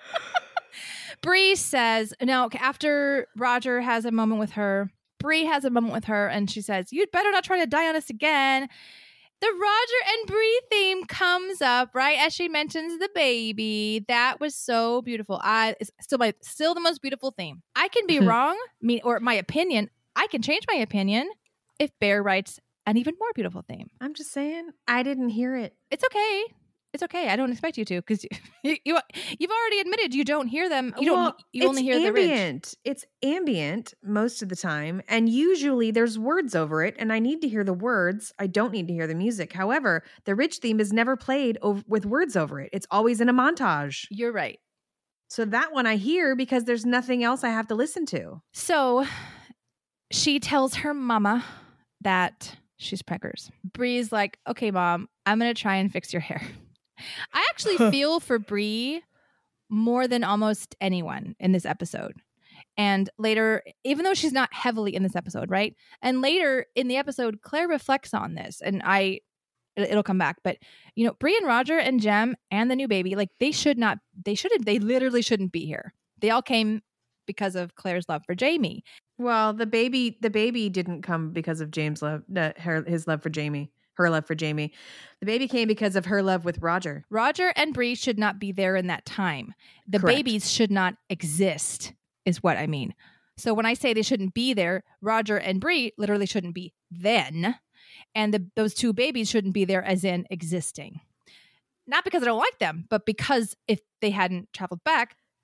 Speaker 1: Bree says, now after Roger has a moment with her, Bree has a moment with her, and she says, "You'd better not try to die on us again." The Roger and Bree theme comes up right as she mentions the baby. That was so beautiful. It's still the most beautiful theme. I can be wrong, or my opinion. I can change my opinion if Bear writes an even more beautiful theme.
Speaker 3: I'm just saying, I didn't hear it.
Speaker 1: It's okay. It's okay. I don't expect you to because you've already admitted you don't hear them. You only hear the ridge.
Speaker 3: It's ambient most of the time, and usually there's words over it, and I need to hear the words. I don't need to hear the music. However, the ridge theme is never played with words over it. It's always in a montage.
Speaker 1: You're right.
Speaker 3: So that one I hear because there's nothing else I have to listen to.
Speaker 1: So she tells her mama that she's preggers. Bree's like, "Okay, Mom, I'm going to try and fix your hair." I actually feel for Bree more than almost anyone in this episode. And later, even though she's not heavily in this episode, right? And later in the episode, Claire reflects on this, and it'll come back. But Bree and Roger and Jem and the new baby, like they literally shouldn't be here. They all came because of Claire's love for Jamie.
Speaker 3: Well, the baby didn't come because of James' love, his love for Jamie. Her love for Jamie. The baby came because of her love with Roger.
Speaker 1: Roger and Bree should not be there in that time. The
Speaker 3: Correct.
Speaker 1: Babies should not exist, is what I mean. So when I say they shouldn't be there, Roger and Bree literally shouldn't be then. And those two babies shouldn't be there as in existing. Not because I don't like them, but because if they hadn't traveled back,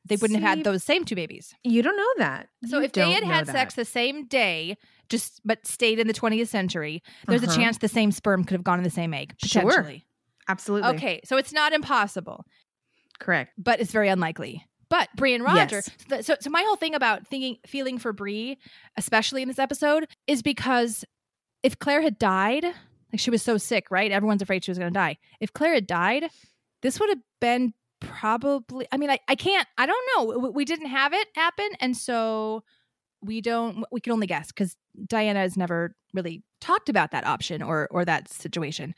Speaker 1: they wouldn't have
Speaker 3: See,
Speaker 1: had those same 2 babies.
Speaker 3: You don't know that.
Speaker 1: So
Speaker 3: You
Speaker 1: if they
Speaker 3: don't know
Speaker 1: had
Speaker 3: that.
Speaker 1: sex the same day, but stayed in the 20th century, there's a
Speaker 3: Uh-huh.
Speaker 1: chance the same sperm could have gone in the same egg,
Speaker 3: Sure.
Speaker 1: potentially.
Speaker 3: Absolutely.
Speaker 1: Okay, so it's not impossible,
Speaker 3: Correct.
Speaker 1: but it's very unlikely. But Bree and Roger,
Speaker 3: Yes.
Speaker 1: so my whole thing about feeling for Bree, especially in this episode, is because if Claire had died, like she was so sick, right? Everyone's afraid she was going to die. If Claire had died, this would have been probably, I mean, I don't know. We didn't have it happen. And so we can only guess because Diana has never really talked about that option or that situation.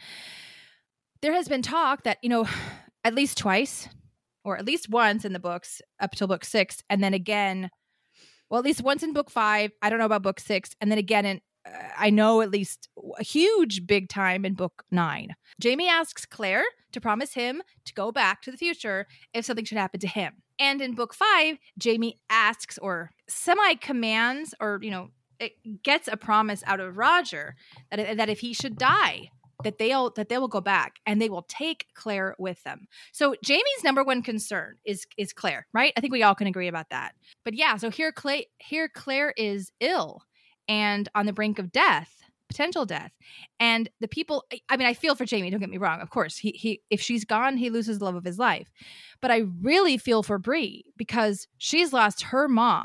Speaker 1: There has been talk that, at least twice or at least once in the books up till book 6. And then again, well, at least once in book 5. I don't know about book 6. And then again, I know at least a huge big time in book 9. Jamie asks Claire to promise him to go back to the future if something should happen to him. And in book 5, Jamie asks or semi-commands or, it gets a promise out of Roger that if he should die, that they will go back and they will take Claire with them. So Jamie's number one concern is Claire, right? I think we all can agree about that. But yeah, so here Claire is ill and on the brink of death, potential death. And the people, I mean, I feel for Jamie, don't get me wrong. Of course, he if she's gone, he loses the love of his life. But I really feel for Bree because she's lost her mom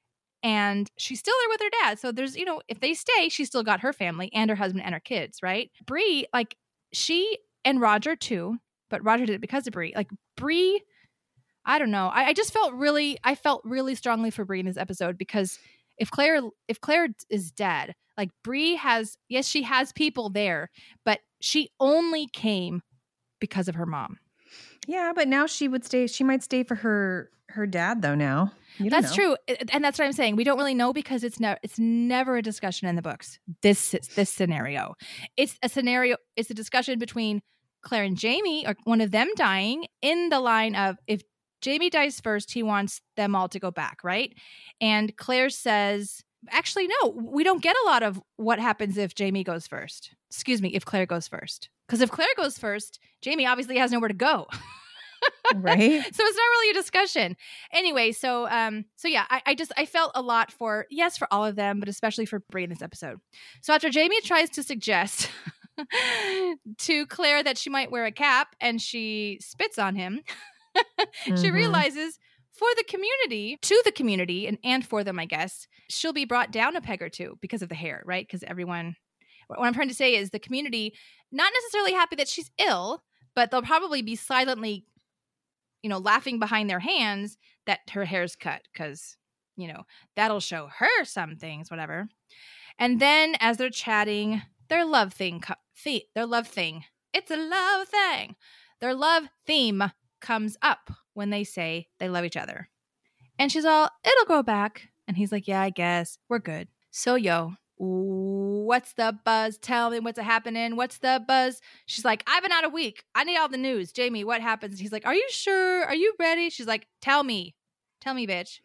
Speaker 1: and she's still there with her dad. So there's, if they stay, she's still got her family and her husband and her kids, right? Bree, like she and Roger too, but Roger did it because of Bree. Like Bree, I don't know. I felt really strongly for Bree in this episode because if Claire is dead, like Bree she has people there, but she only came because of her mom.
Speaker 3: Yeah, but now she would stay. She might stay for her dad though. Now
Speaker 1: that's true, and that's what I'm saying. We don't really know because it's never a discussion in the books. This scenario, it's a discussion between Claire and Jamie, or one of them dying in the line of if Jamie dies first, he wants them all to go back, right? And Claire says, actually, no, we don't get a lot of what happens if Jamie goes first. Excuse me, if Claire goes first. Because if Claire goes first, Jamie obviously has nowhere to go.
Speaker 3: Right.
Speaker 1: So it's not really a discussion. Anyway, so yeah, I felt a lot for all of them, but especially for Bree in this episode. So after Jamie tries to suggest to Claire that she might wear a cap and she spits on him, she realizes to the community and for them, I guess, she'll be brought down a peg or two because of the hair, right? Because what I'm trying to say is the community, not necessarily happy that she's ill, but they'll probably be silently, laughing behind their hands that her hair's cut because, that'll show her some things, whatever. And then as they're chatting, their love theme, it's a love thing. Their love theme comes up when they say they love each other. And she's all, it'll go back. And he's like, yeah, I guess we're good. So what's the buzz? Tell me what's happening. What's the buzz? She's like, I've been out a week. I need all the news. Jamie, what happens? He's like, are you sure? Are you ready? She's like, tell me, bitch.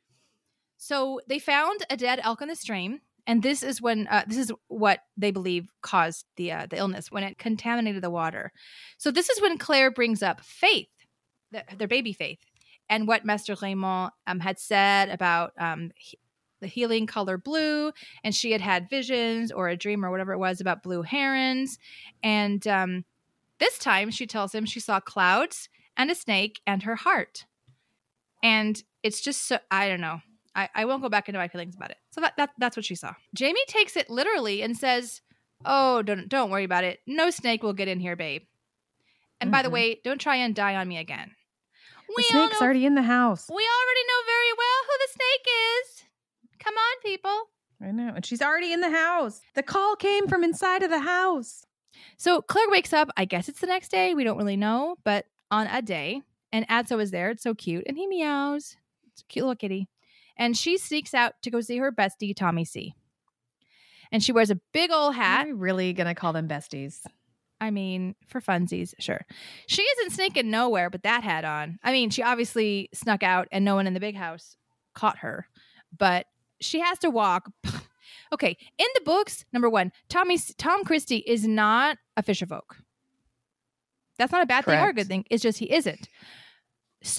Speaker 1: So they found a dead elk in the stream. And this is what they believe caused the illness, when it contaminated the water. So this is when Claire brings up Faith, their baby Faith, and what Master Raymond had said about the healing color blue, and she had visions or a dream or whatever it was about blue herons. And this time she tells him she saw clouds and a snake and her heart. And it's just so, I don't know. I won't go back into my feelings about it. So that's what she saw. Jamie takes it literally and says, oh, don't worry about it. No snake will get in here, babe. And by the way, don't try and die on me again.
Speaker 3: The snake's already in the house.
Speaker 1: We already know very well who the snake is. Come on, people.
Speaker 3: I know. And she's already in the house. The call came from inside of the house.
Speaker 1: So Claire wakes up. I guess it's the next day. We don't really know. But on a day. And Adso is there. It's so cute. And he meows. It's a cute little kitty. And she sneaks out to go see her bestie, Tommy C. And she wears a big old hat.
Speaker 3: Are we really going to call them besties?
Speaker 1: I mean, for funsies, sure. She isn't sneaking nowhere but that hat on. I mean, she obviously snuck out and no one in the big house caught her. But she has to walk. Okay, in the books, number one, Tom Christie is not a fisherfolk. That's not a bad thing or a good thing. It's just he isn't. So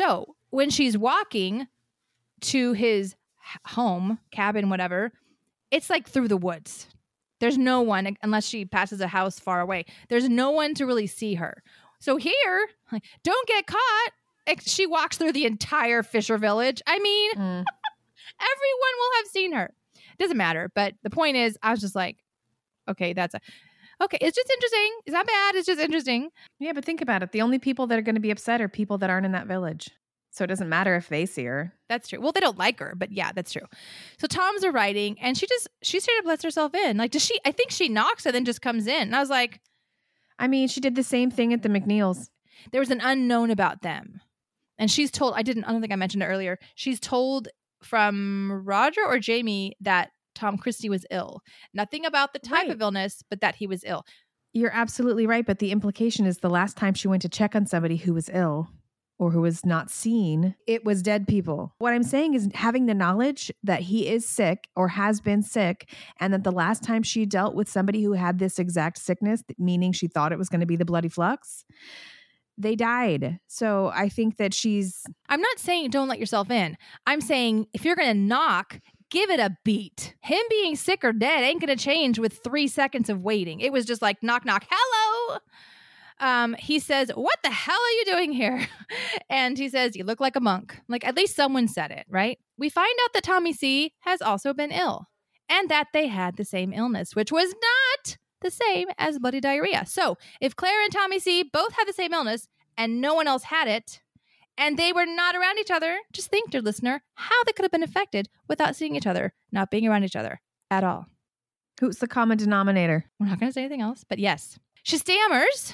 Speaker 1: when she's walking to his home, cabin, whatever, it's like through the woods. There's no one, unless she passes a house far away. There's no one to really see her. So here, like, don't get caught. She walks through the entire Fisher village. I mean, everyone will have seen her. Doesn't matter. But the point is, I was just like, okay, okay. It's just interesting. It's not bad. It's just interesting.
Speaker 3: Yeah, but think about it. The only people that are going to be upset are people that aren't in that village. So it doesn't matter if they see her.
Speaker 1: That's true. Well, they don't like her, but yeah, that's true. So Tom's writing, and she straight up lets herself in. Like, I think she knocks and then just comes in. And I was like,
Speaker 3: I mean, she did the same thing at the McNeils.
Speaker 1: There was an unknown about them. And she's told, I don't think I mentioned it earlier. She's told from Roger or Jamie that Tom Christie was ill. Nothing about the type of illness, but that he was ill.
Speaker 3: You're absolutely right. But the implication is the last time she went to check on somebody who was ill or who was not seen, it was dead people. What I'm saying is having the knowledge that he is sick or has been sick, and that the last time she dealt with somebody who had this exact sickness, meaning she thought it was going to be the bloody flux, they died. So I think that
Speaker 1: I'm not saying don't let yourself in. I'm saying if you're going to knock, give it a beat. Him being sick or dead ain't going to change with 3 seconds of waiting. It was just like, knock, knock, hello. He says, what the hell are you doing here? And he says, you look like a monk. Like, at least someone said it, right? We find out that Tommy C has also been ill, and that they had the same illness, which was not the same as bloody diarrhea. So if Claire and Tommy C both had the same illness and no one else had it, and they were not around each other, just think, dear listener, how they could have been affected without seeing each other, not being around each other at all.
Speaker 3: Who's the common denominator?
Speaker 1: We're not going to say anything else, but yes. She stammers.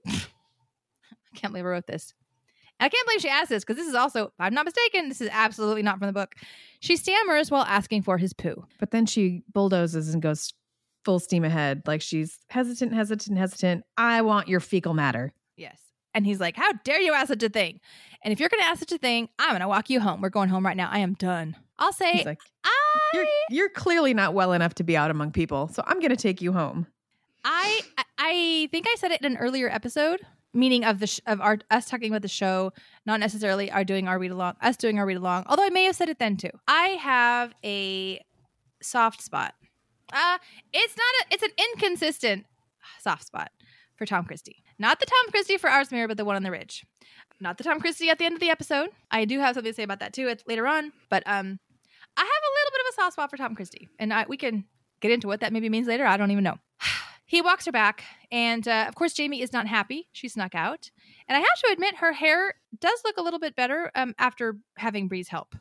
Speaker 1: I can't believe I wrote this. I can't believe she asked this, because this is also, if I'm not mistaken, this is absolutely not from the book. She stammers while asking for his poo.
Speaker 3: But then she bulldozes and goes full steam ahead. Like, she's hesitant. I want your fecal matter.
Speaker 1: Yes. And he's like, how dare you ask such a thing? And if you're going to ask such a thing, I'm going to walk you home. We're going home right now. I am done. I'll say,
Speaker 3: he's like, you're clearly not well enough to be out among people, so I'm going to take you home.
Speaker 1: I think I said it in an earlier episode, meaning of us talking about the show, not necessarily us doing our read along, although I may have said it then too. I have a soft spot. It's an inconsistent soft spot for Tom Christie. Not the Tom Christie for Arsmere, but the one on the ridge. Not the Tom Christie at the end of the episode. I do have something to say about that too later on, but I have a little bit of a soft spot for Tom Christie, and we can get into what that maybe means later. I don't even know. He walks her back, and of course, Jamie is not happy. She snuck out. And I have to admit, her hair does look a little bit better after having Bree's help.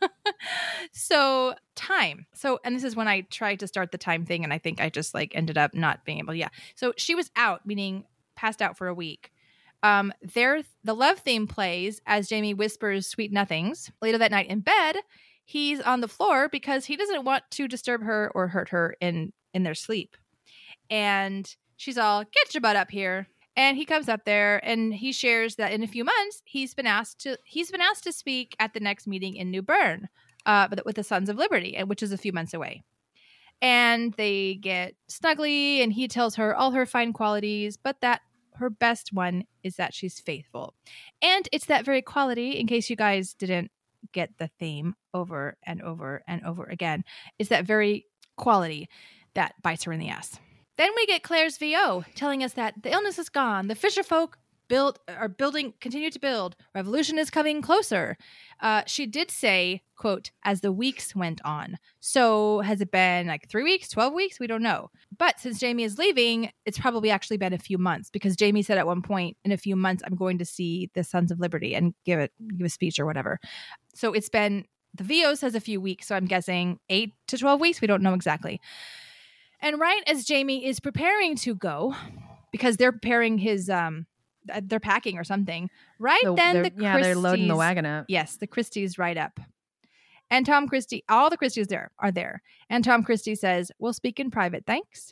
Speaker 1: So, time. And this is when I tried to start the time thing, and I think I just ended up not being able to. Yeah. So she was out, meaning passed out for a week. The love theme plays as Jamie whispers sweet nothings. Later that night in bed, he's on the floor because he doesn't want to disturb her or hurt her in their sleep. And she's all, get your butt up here. And he comes up there and he shares that in a few months he's been asked to speak at the next meeting in New Bern, with the Sons of Liberty, which is a few months away. And they get snuggly, and he tells her all her fine qualities, but that her best one is that she's faithful. And it's that very quality, in case you guys didn't get the theme over and over and over again, it's that very quality that bites her in the ass. Then we get Claire's VO telling us that the illness is gone. The fisher folk continue to build. Revolution is coming closer. She did say, quote, as the weeks went on. So has it been 3 weeks, 12 weeks? We don't know. But since Jamie is leaving, it's probably actually been a few months, because Jamie said at one point, in a few months, I'm going to see the Sons of Liberty and give a speech or whatever. So it's been, the VO says a few weeks. So I'm guessing 8 to 12 weeks. We don't know exactly. And right as Jamie is preparing to go, because they're preparing his, they're packing or something. They're
Speaker 3: loading the wagon up.
Speaker 1: Yes, the Christies ride up. And Tom Christie, all the Christies are there. And Tom Christie says, we'll speak in private, thanks.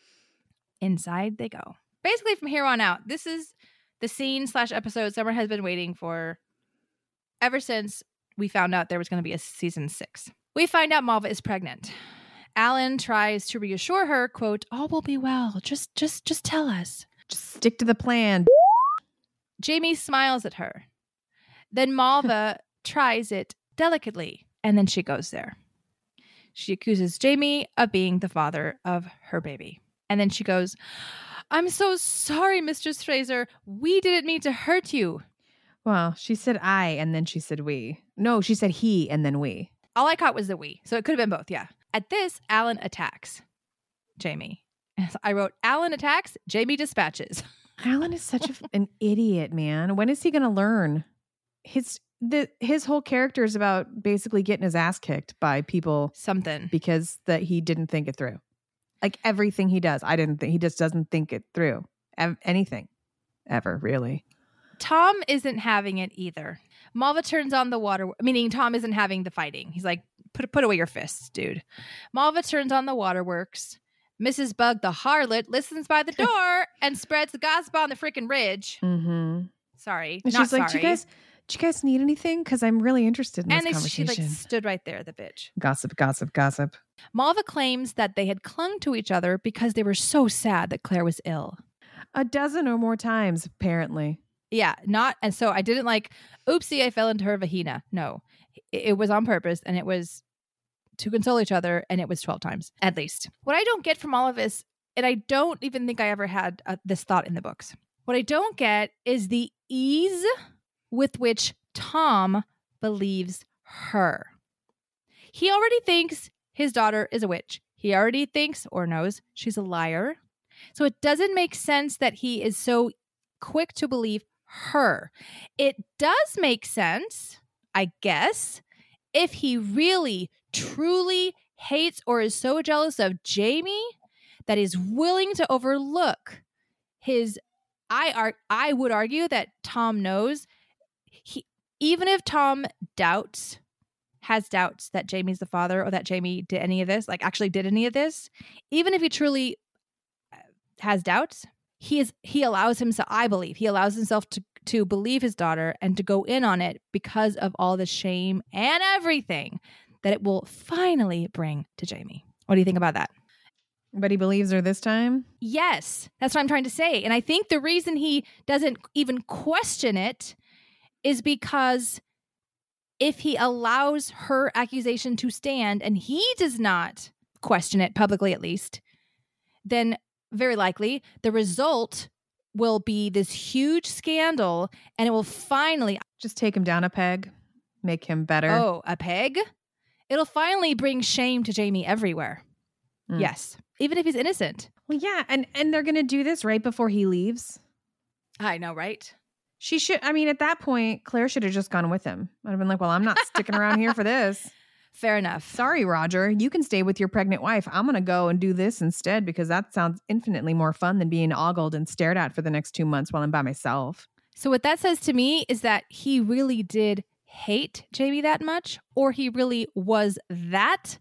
Speaker 1: Inside they go. Basically, from here on out, this is the scene/episode Summer has been waiting for ever since we found out there was going to be a season 6. We find out Malva is pregnant. Alan tries to reassure her, quote, all will be well. Just tell us.
Speaker 3: Just stick to the plan.
Speaker 1: Jamie smiles at her. Then Malva tries it delicately, and then she goes there. She accuses Jamie of being the father of her baby. And then she goes, I'm so sorry, Mistress Fraser. We didn't mean to hurt you.
Speaker 3: Well, she said I, and then she said we. No, she said he, and then we.
Speaker 1: All I caught was the we. So it could have been both, yeah. At this, Alan attacks Jamie. I wrote, Alan attacks, Jamie dispatches.
Speaker 3: Alan is such an idiot, man. When is he going to learn? His whole character is about basically getting his ass kicked by people.
Speaker 1: Something.
Speaker 3: Because that he didn't think it through. Like everything he does, he just doesn't think it through. Anything. Ever, really.
Speaker 1: Tom isn't having it either. Malva turns on the water, meaning Tom isn't having the fighting. He's like, put away your fists, dude. Malva turns on the waterworks. Mrs. Bug, the harlot, listens by the door and spreads the gossip on the freaking ridge.
Speaker 3: Mm-hmm.
Speaker 1: Sorry.
Speaker 3: And she's like, do you guys need anything? Because I'm really interested in this conversation.
Speaker 1: And she stood right there, the bitch.
Speaker 3: Gossip, gossip, gossip.
Speaker 1: Malva claims that they had clung to each other because they were so sad that Claire was ill.
Speaker 3: A dozen or more times, apparently.
Speaker 1: Yeah, and so I didn't oopsie, I fell into her vagina. No, it was on purpose, and it was to console each other, and it was 12 times, at least. What I don't get from all of this, and I don't even think I ever had this thought in the books, what I don't get is the ease with which Tom believes her. He already thinks his daughter is a witch. He already thinks or knows she's a liar. So it doesn't make sense that he is so quick to believe her. It does make sense, I guess, if he really, truly hates or is so jealous of Jamie that he's willing to overlook his... I would argue that Tom knows, even if Tom has doubts that Jamie's the father or that Jamie did any of this, actually did any of this, even if he truly has doubts, he allows himself, I believe, he allows himself to believe his daughter and to go in on it because of all the shame and everything that it will finally bring to Jamie. What do you think about that?
Speaker 3: But he believes her this time?
Speaker 1: Yes, that's what I'm trying to say. And I think the reason he doesn't even question it is because if he allows her accusation to stand and he does not question it publicly, at least, then very likely the result will be this huge scandal, and it will finally
Speaker 3: just take him down a peg, make him better.
Speaker 1: Oh, a peg? It'll finally bring shame to Jamie everywhere. Yes, even if he's innocent.
Speaker 3: Well, yeah, and they're going to do this right before he leaves.
Speaker 1: I know, right?
Speaker 3: She should, at that point, Claire should have just gone with him. I'd have been like, well, I'm not sticking around here for this.
Speaker 1: Fair enough.
Speaker 3: Sorry, Roger. You can stay with your pregnant wife. I'm going to go and do this instead because that sounds infinitely more fun than being ogled and stared at for the next 2 months while I'm by myself.
Speaker 1: So what that says to me is that he really did hate Jamie that much, or he really was that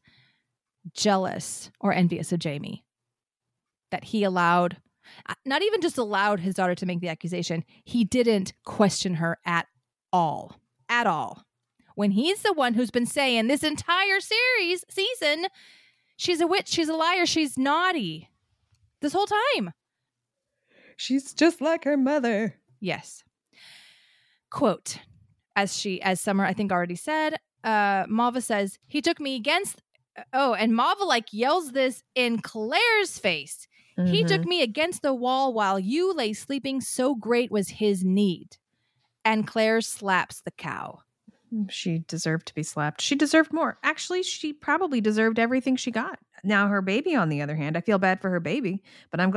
Speaker 1: jealous or envious of Jamie that he allowed, not even just allowed his daughter to make the accusation, he didn't question her at all. At all. When he's the one who's been saying this entire season, she's a witch, she's a liar, she's naughty. This whole time.
Speaker 3: She's just like her mother.
Speaker 1: Yes. Quote, as Summer, I think, already said, Malva says, he took me against... Oh, and Malva yells this in Claire's face. Mm-hmm. He took me against the wall while you lay sleeping. So great was his need. And Claire slaps the cow.
Speaker 3: She deserved to be slapped. She deserved more. Actually, she probably deserved everything she got. Now, her baby, on the other hand, I feel bad for her baby, but I'm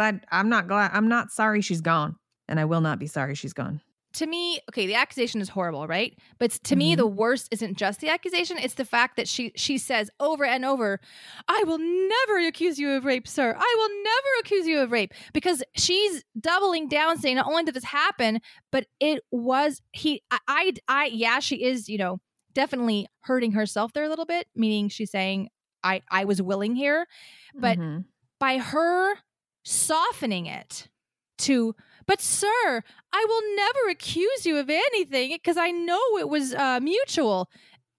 Speaker 3: not sorry she's gone. And I will not be sorry she's gone.
Speaker 1: To me, okay, the accusation is horrible, right? But to me, the worst isn't just the accusation. It's the fact that she says over and over, I will never accuse you of rape, sir. I will never accuse you of rape. Because she's doubling down saying not only did this happen, but it was she is, definitely hurting herself there a little bit, meaning she's saying, I was willing here. But by her softening it to... But sir, I will never accuse you of anything because I know it was mutual.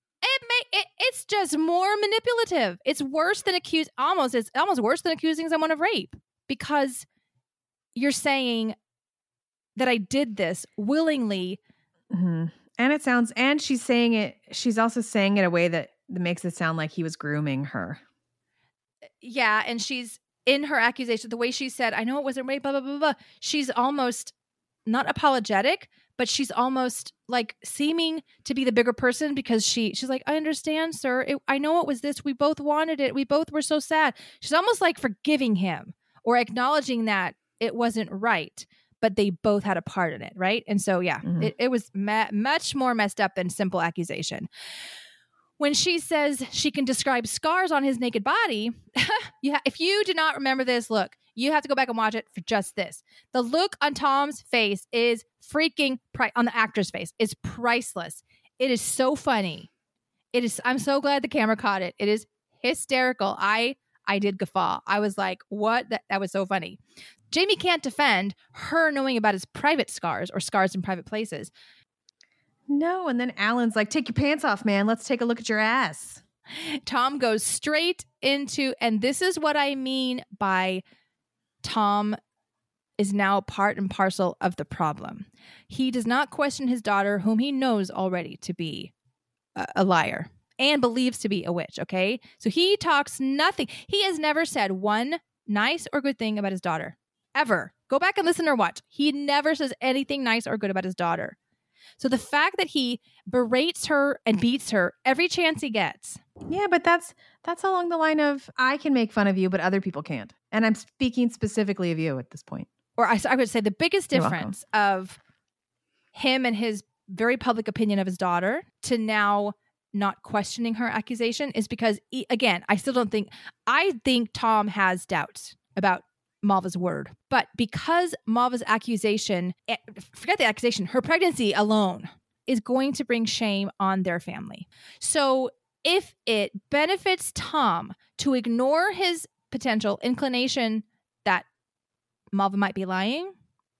Speaker 1: It's just more manipulative. It's worse than it's almost worse than accusing someone of rape because you're saying that I did this willingly.
Speaker 3: Mm-hmm. And she's also saying it in a way that makes it sound like he was grooming her.
Speaker 1: Yeah, and she's in her accusation, the way she said, I know it wasn't rape, blah, blah, blah, blah. She's almost not apologetic, but she's almost like seeming to be the bigger person because she's like, I understand, sir. I know it was this. We both wanted it. We both were so sad. She's almost like forgiving him or acknowledging that it wasn't right, but they both had a part in it, right? And so, yeah, it was much more messed up than simple accusation. When she says she can describe scars on his naked body, if you do not remember this, look, you have to go back and watch it for just this. The look on Tom's face is freaking on the actor's face is priceless. It is so funny. It is. I'm so glad the camera caught it. It is hysterical. I did guffaw. I was like, what? That was so funny. Jamie can't defend her knowing about his private scars or scars in private places.
Speaker 3: No, and then Alan's like, take your pants off, man. Let's take a look at your ass.
Speaker 1: Tom goes straight into, and this is what I mean by Tom is now part and parcel of the problem. He does not question his daughter, whom he knows already to be a liar and believes to be a witch, okay? So he talks nothing. He has never said one nice or good thing about his daughter, ever. Go back and listen or watch. He never says anything nice or good about his daughter. So the fact that he berates her and beats her every chance he gets.
Speaker 3: Yeah, but that's along the line of, I can make fun of you, but other people can't. And I'm speaking specifically of you at this point.
Speaker 1: Or I would say the biggest difference of him and his very public opinion of his daughter to now not questioning her accusation is because, again, I think Tom has doubts about Malva's word. But because Malva's accusation, forget the accusation, her pregnancy alone is going to bring shame on their family. So if it benefits Tom to ignore his potential inclination that Malva might be lying,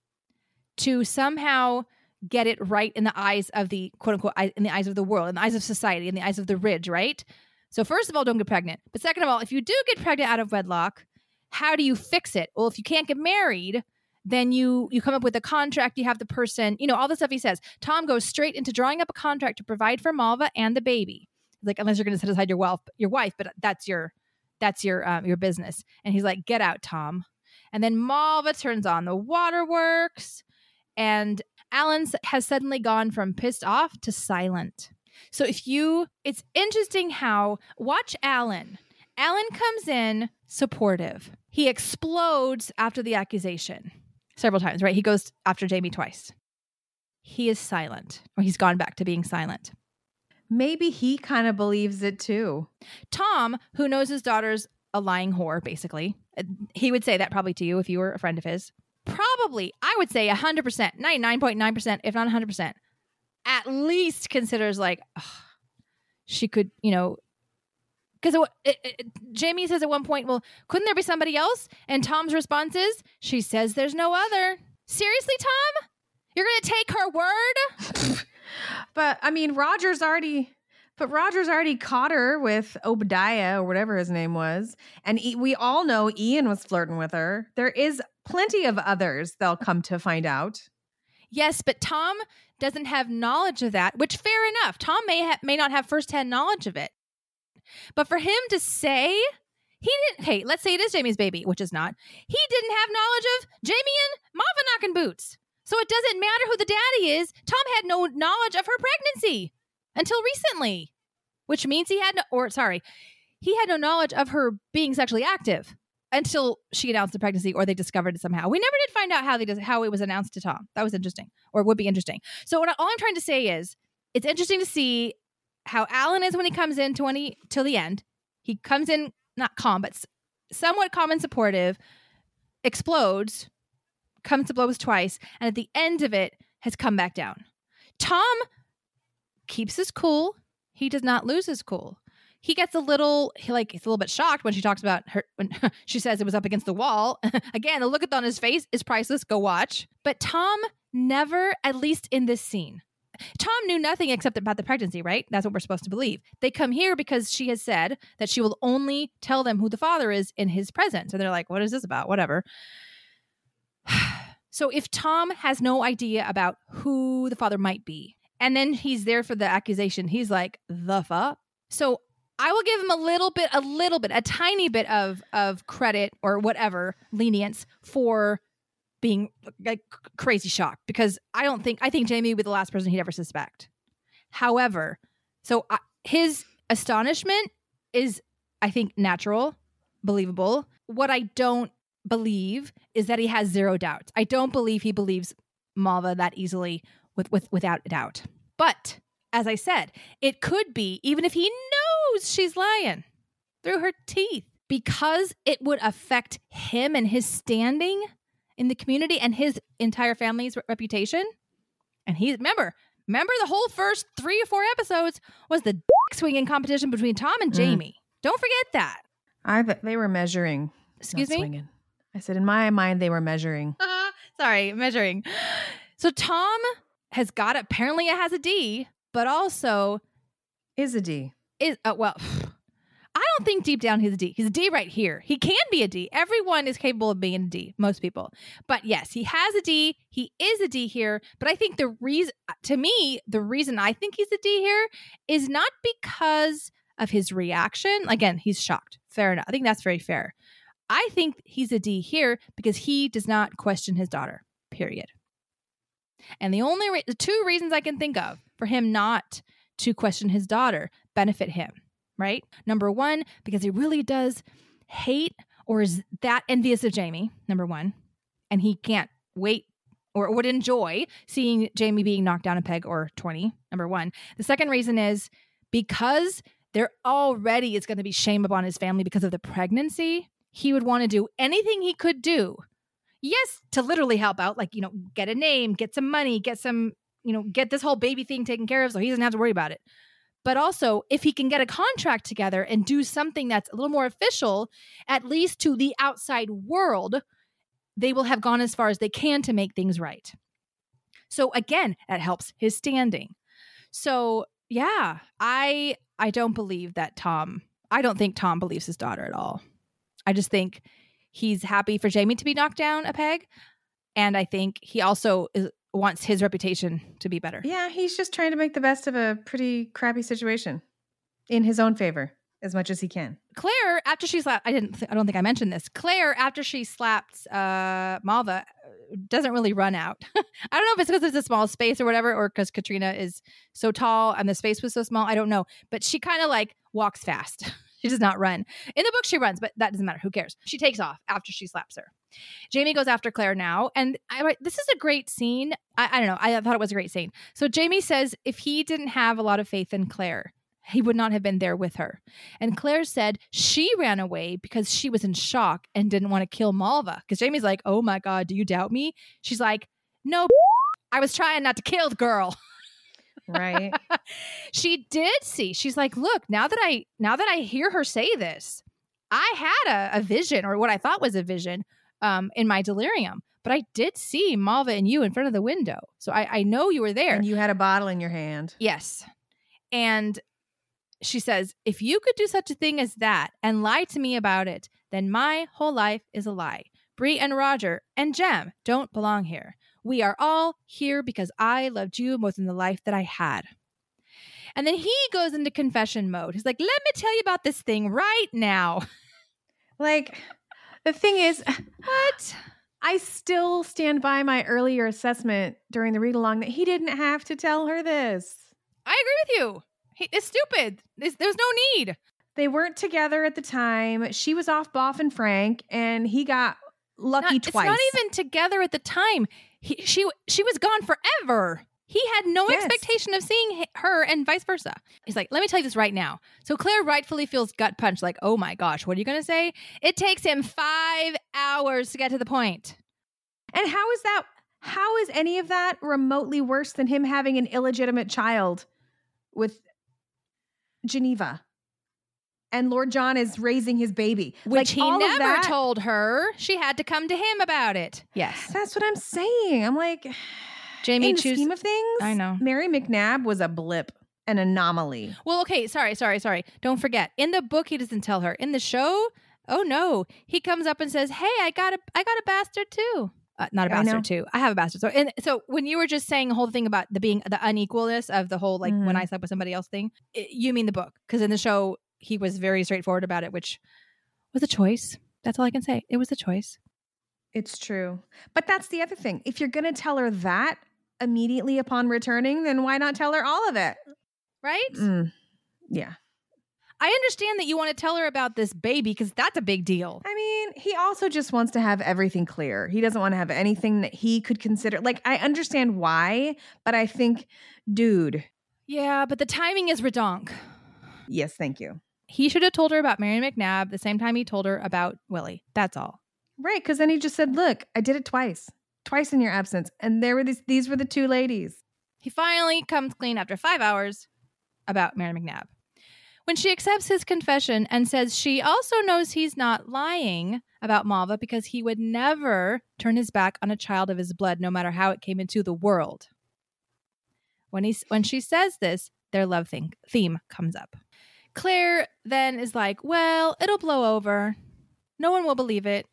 Speaker 1: to somehow get it right in the eyes of the quote unquote, in the eyes of the world, in the eyes of society, in the eyes of the Ridge, right? So first of all, don't get pregnant. But second of all, if you do get pregnant out of wedlock, how do you fix it? Well, if you can't get married, then you come up with a contract. You have the person, all the stuff he says. Tom goes straight into drawing up a contract to provide for Malva and the baby. Like, unless you're going to set aside your wife, but that's your business. And he's like, get out, Tom. And then Malva turns on the waterworks, and Alan has suddenly gone from pissed off to silent. So it's interesting how, watch Alan. Alan comes in supportive. He explodes after the accusation several times, right? He goes after Jamie twice. He is silent, or he's gone back to being silent.
Speaker 3: Maybe he kind of believes it too.
Speaker 1: Tom, who knows his daughter's a lying whore, basically, he would say that probably to you if you were a friend of his. Probably, I would say 100%, 99.9%, if not 100%, at least considers like, she could, because Jamie says at one point, well, couldn't there be somebody else? And Tom's response is, she says there's no other. Seriously, Tom? You're going to take her word?
Speaker 3: But I mean, Roger's already caught her with Obadiah or whatever his name was. And we all know Ian was flirting with her. There is plenty of others they'll come to find out.
Speaker 1: Yes, but Tom doesn't have knowledge of that, which fair enough. Tom may not have firsthand knowledge of it. But for him to say, he didn't, hey, let's say it is Jamie's baby, which is not. He didn't have knowledge of Jamie and Malva knocking boots. So it doesn't matter who the daddy is. Tom had no knowledge of her pregnancy until recently, which means he had no knowledge of her being sexually active until she announced the pregnancy or they discovered it somehow. We never did find out how it was announced to Tom. That was interesting, or would be interesting. So all I'm trying to say is it's interesting to see how Alan is when he comes in till the end. He comes in not calm, but somewhat calm and supportive, explodes, comes to blows twice, and at the end of it has come back down. Tom keeps his cool. He does not lose his cool. He gets he's a little bit shocked when she talks about her, when she says it was up against the wall. Again, the look on his face is priceless. Go watch. But Tom never, at least in this scene, Tom knew nothing except about the pregnancy, right? That's what we're supposed to believe. They come here because she has said that she will only tell them who the father is in his presence. And they're like, what is this about? Whatever. So if Tom has no idea about who the father might be, And then he's there for the accusation. He's like, the fuck? So I will give him a tiny bit of credit or whatever, lenience for being like crazy shocked, because I think Jamie would be the last person he'd ever suspect. However, his astonishment is, I think, natural, believable. What I don't believe is that he has zero doubts. I don't believe he believes Malva that easily without a doubt. But as I said, it could be, even if he knows she's lying through her teeth, because it would affect him and his standing in the community and his entire family's reputation. And remember the whole first 3 or 4 episodes was the swinging competition between Tom and Jamie. Don't forget that.
Speaker 3: They were measuring.
Speaker 1: Excuse me?
Speaker 3: Swinging. I said, in my mind, they were measuring.
Speaker 1: Sorry, measuring. So Tom apparently it has a D, but also
Speaker 3: is a D.
Speaker 1: Well, I don't think deep down he's a D. He's a D right here. He can be a D. Everyone is capable of being a D, most people. But yes, he has a D. He is a D here. But I think the reason I think he's a D here is not because of his reaction. Again, he's shocked. Fair enough. I think that's very fair. I think he's a D here because he does not question his daughter, period. And the only 2 reasons I can think of for him not to question his daughter benefit him, right? Number 1, because he really does hate or is that envious of Jamie, number 1. And he can't wait or would enjoy seeing Jamie being knocked down a peg or 20, number 1. The second reason is because there already is going to be shame upon his family because of the pregnancy. He would want to do anything he could do. Yes, to literally help out, like, get a name, get some money, get this whole baby thing taken care of so he doesn't have to worry about it. But also, if he can get a contract together and do something that's a little more official, at least to the outside world, they will have gone as far as they can to make things right. So again, that helps his standing. So yeah, I don't believe that I don't think Tom believes his daughter at all. I just think he's happy for Jamie to be knocked down a peg. And I think he also wants his reputation to be better.
Speaker 3: Yeah, he's just trying to make the best of a pretty crappy situation in his own favor as much as he can.
Speaker 1: Claire, after she slapped, I don't think I mentioned this. Claire, after she slapped Malva, doesn't really run out. I don't know if it's because it's a small space or whatever, or because Katrina is so tall and the space was so small. I don't know. But she kind of like walks fast. She does not run. In the book, she runs, but that doesn't matter. Who cares? She takes off after she slaps her. Jamie goes after Claire now. And this is a great scene. I don't know. I thought it was a great scene. So Jamie says if he didn't have a lot of faith in Claire, he would not have been there with her. And Claire said she ran away because she was in shock and didn't want to kill Malva. Because Jamie's like, oh my God, do you doubt me? She's like, no, I was trying not to kill the girl.
Speaker 3: Right.
Speaker 1: She did see. She's like, look, now that I hear her say this, I had a vision, or what I thought was a vision, in my delirium. But I did see Malva and you in front of the window. So I know you were there.
Speaker 3: And you had a bottle in your hand.
Speaker 1: Yes. And she says, if you could do such a thing as that and lie to me about it, then my whole life is a lie. Bree and Roger and Jem don't belong here. We are all here because I loved you more than the life that I had. And then he goes into confession mode. He's like, let me tell you about this thing right now.
Speaker 3: Like, the thing is,
Speaker 1: what?
Speaker 3: I still stand by my earlier assessment during the read-along that he didn't have to tell her this.
Speaker 1: I agree with you. It's stupid. There's no need.
Speaker 3: They weren't together at the time. She was off Boff and Frank, and he got lucky twice.
Speaker 1: It's not even together at the time. She was gone forever. He had no expectation of seeing her and vice versa. He's like, let me tell you this right now. So Claire rightfully feels gut punched, like, oh my gosh, what are you going to say? It takes him 5 hours to get to the point.
Speaker 3: And how is any of that remotely worse than him having an illegitimate child with Geneva? And Lord John is raising his baby.
Speaker 1: Which he never told her. She had to come to him about it. Yes.
Speaker 3: That's what I'm saying. I'm like,
Speaker 1: Jamie,
Speaker 3: in the scheme of things,
Speaker 1: I know.
Speaker 3: Mary McNabb was a blip, an anomaly.
Speaker 1: Well, okay. Sorry. Don't forget. In the book, he doesn't tell her. In the show, oh no. He comes up and says, hey, I got a bastard too. not a
Speaker 3: I know.
Speaker 1: bastard too. I have a bastard. So when you were just saying the whole thing about the unequalness of the whole, like when I slept with somebody else thing, you mean the book. Because in the show, he was very straightforward about it, which was a choice. That's all I can say. It was a choice.
Speaker 3: It's true. But that's the other thing. If you're going to tell her that immediately upon returning, then why not tell her all of it?
Speaker 1: Right?
Speaker 3: Yeah.
Speaker 1: I understand that you want to tell her about this baby because that's a big deal.
Speaker 3: I mean, he also just wants to have everything clear. He doesn't want to have anything that he could consider. Like, I understand why, but I think, dude.
Speaker 1: Yeah, but the timing is redonk.
Speaker 3: Yes, thank you.
Speaker 1: He should have told her about Mary McNabb the same time he told her about Willie. That's all.
Speaker 3: Right, because then he just said, look, I did it twice in your absence. And there were these were the two ladies.
Speaker 1: He finally comes clean after 5 hours about Mary McNabb. When she accepts his confession and says she also knows he's not lying about Malva because he would never turn his back on a child of his blood, no matter how it came into the world. When she says this, their love theme comes up. Claire then is like, well, it'll blow over. No one will believe it.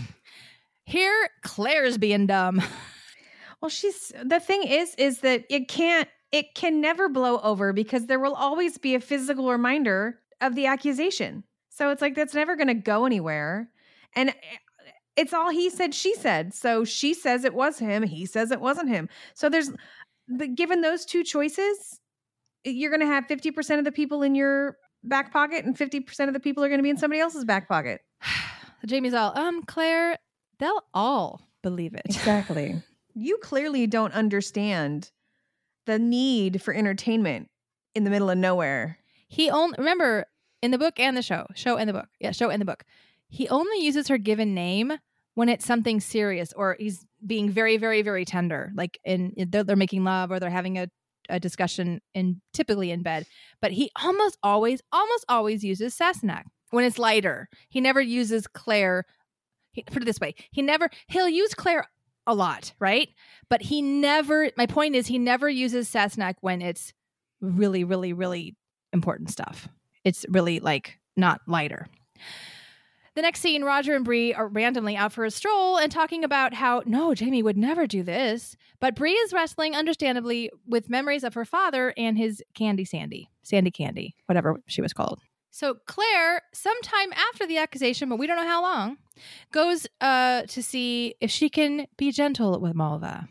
Speaker 1: Here, Claire's being dumb.
Speaker 3: Well, the thing is that it can never blow over because there will always be a physical reminder of the accusation. So it's like, that's never going to go anywhere. And it's all he said, she said. So she says it was him. He says it wasn't him. So given those two choices, you're going to have 50% of the people in your back pocket and 50% of the people are going to be in somebody else's back pocket.
Speaker 1: Jamie's all, Claire, they'll all believe it.
Speaker 3: Exactly. You clearly don't understand the need for entertainment in the middle of nowhere.
Speaker 1: Remember, in the book and the show and the book. Yeah, show and the book. He only uses her given name when it's something serious or he's being very, very, very tender. Like they're making love or they're having a discussion typically in bed. But he almost always uses Sassenach when it's lighter. He never uses Claire. Put it this way. He'll use Claire a lot, right? But my point is he never uses Sassenach when it's really, really, really important stuff. It's really like not lighter. The next scene, Roger and Bree are randomly out for a stroll and talking about how, no, Jamie would never do this. But Bree is wrestling, understandably, with memories of her father and his Sandy Candy, whatever she was called. So Claire, sometime after the accusation, but we don't know how long, goes to see if she can be gentle with Malva.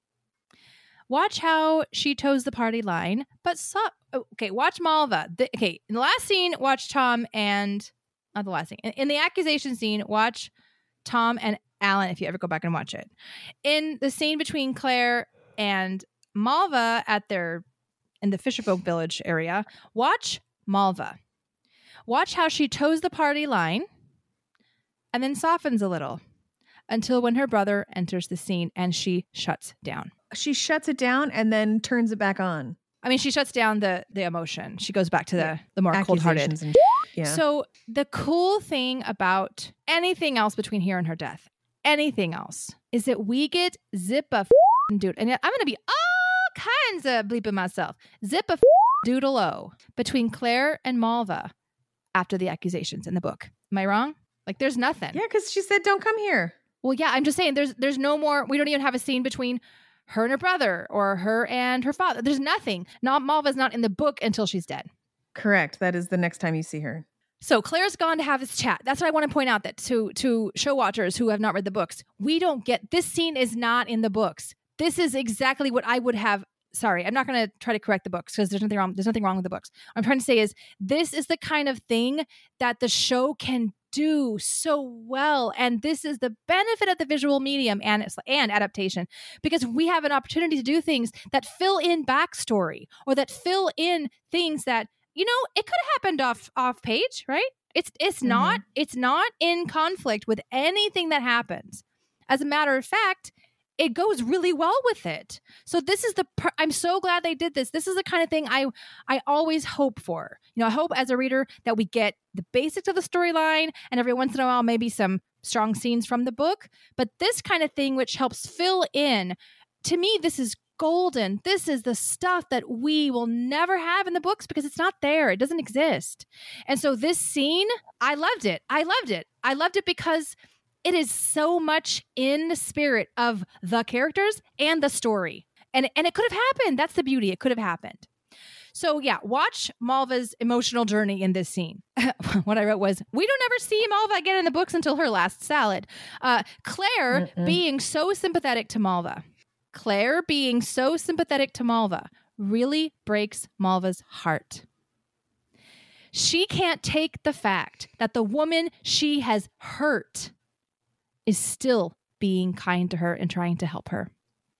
Speaker 1: Watch how she toes the party line, but watch Malva. In the last scene, watch Tom and... Not the last scene. In the accusation scene, watch Tom and Alan if you ever go back and watch it. In the scene between Claire and Malva in the Fisherfolk Village area, watch Malva. Watch how she toes the party line and then softens a little until when her brother enters the scene and she shuts down.
Speaker 3: She shuts it down and then turns it back on.
Speaker 1: I mean, she shuts down the emotion. She goes back to the more cold-hearted.
Speaker 3: Yeah.
Speaker 1: So the cool thing about anything else between here and her death, anything else, is that we get dude. And I'm going to be all kinds of bleeping myself. Doodle-o between Claire and Malva after the accusations in the book. Am I wrong? Like, there's nothing.
Speaker 3: Yeah, because she said, don't come here.
Speaker 1: Well, yeah, I'm just saying there's no more. We don't even have a scene between her and her brother or her and her father. There's nothing. Malva's not in the book until she's dead.
Speaker 3: Correct. That is the next time you see her.
Speaker 1: So Claire's gone to have this chat. That's what I want to point out, that to show watchers who have not read the books, we don't get, this scene is not in the books. This is exactly what I would have. Sorry, I'm not going to try to correct the books because there's nothing wrong with the books. What I'm trying to say is this is the kind of thing that the show can do so well. And this is the benefit of the visual medium and adaptation, because we have an opportunity to do things that fill in backstory or that fill in things that, it could have happened off page, right? It's not in conflict with anything that happens. As a matter of fact, it goes really well with it. So this is I'm so glad they did this. This is the kind of thing I always hope for. I hope as a reader that we get the basics of the storyline and every once in a while maybe some strong scenes from the book. But this kind of thing which helps fill in, to me, this is golden. This is the stuff that we will never have in the books because it's not there. It doesn't exist. And so this scene, I loved it. I loved it because it is so much in the spirit of the characters and the story. And it could have happened. That's the beauty. It could have happened. So yeah, watch Malva's emotional journey in this scene. What I wrote was, we don't ever see Malva again in the books until her last salad. Claire being so sympathetic to Malva. Claire being so sympathetic to Malva really breaks Malva's heart. She can't take the fact that the woman she has hurt is still being kind to her and trying to help her.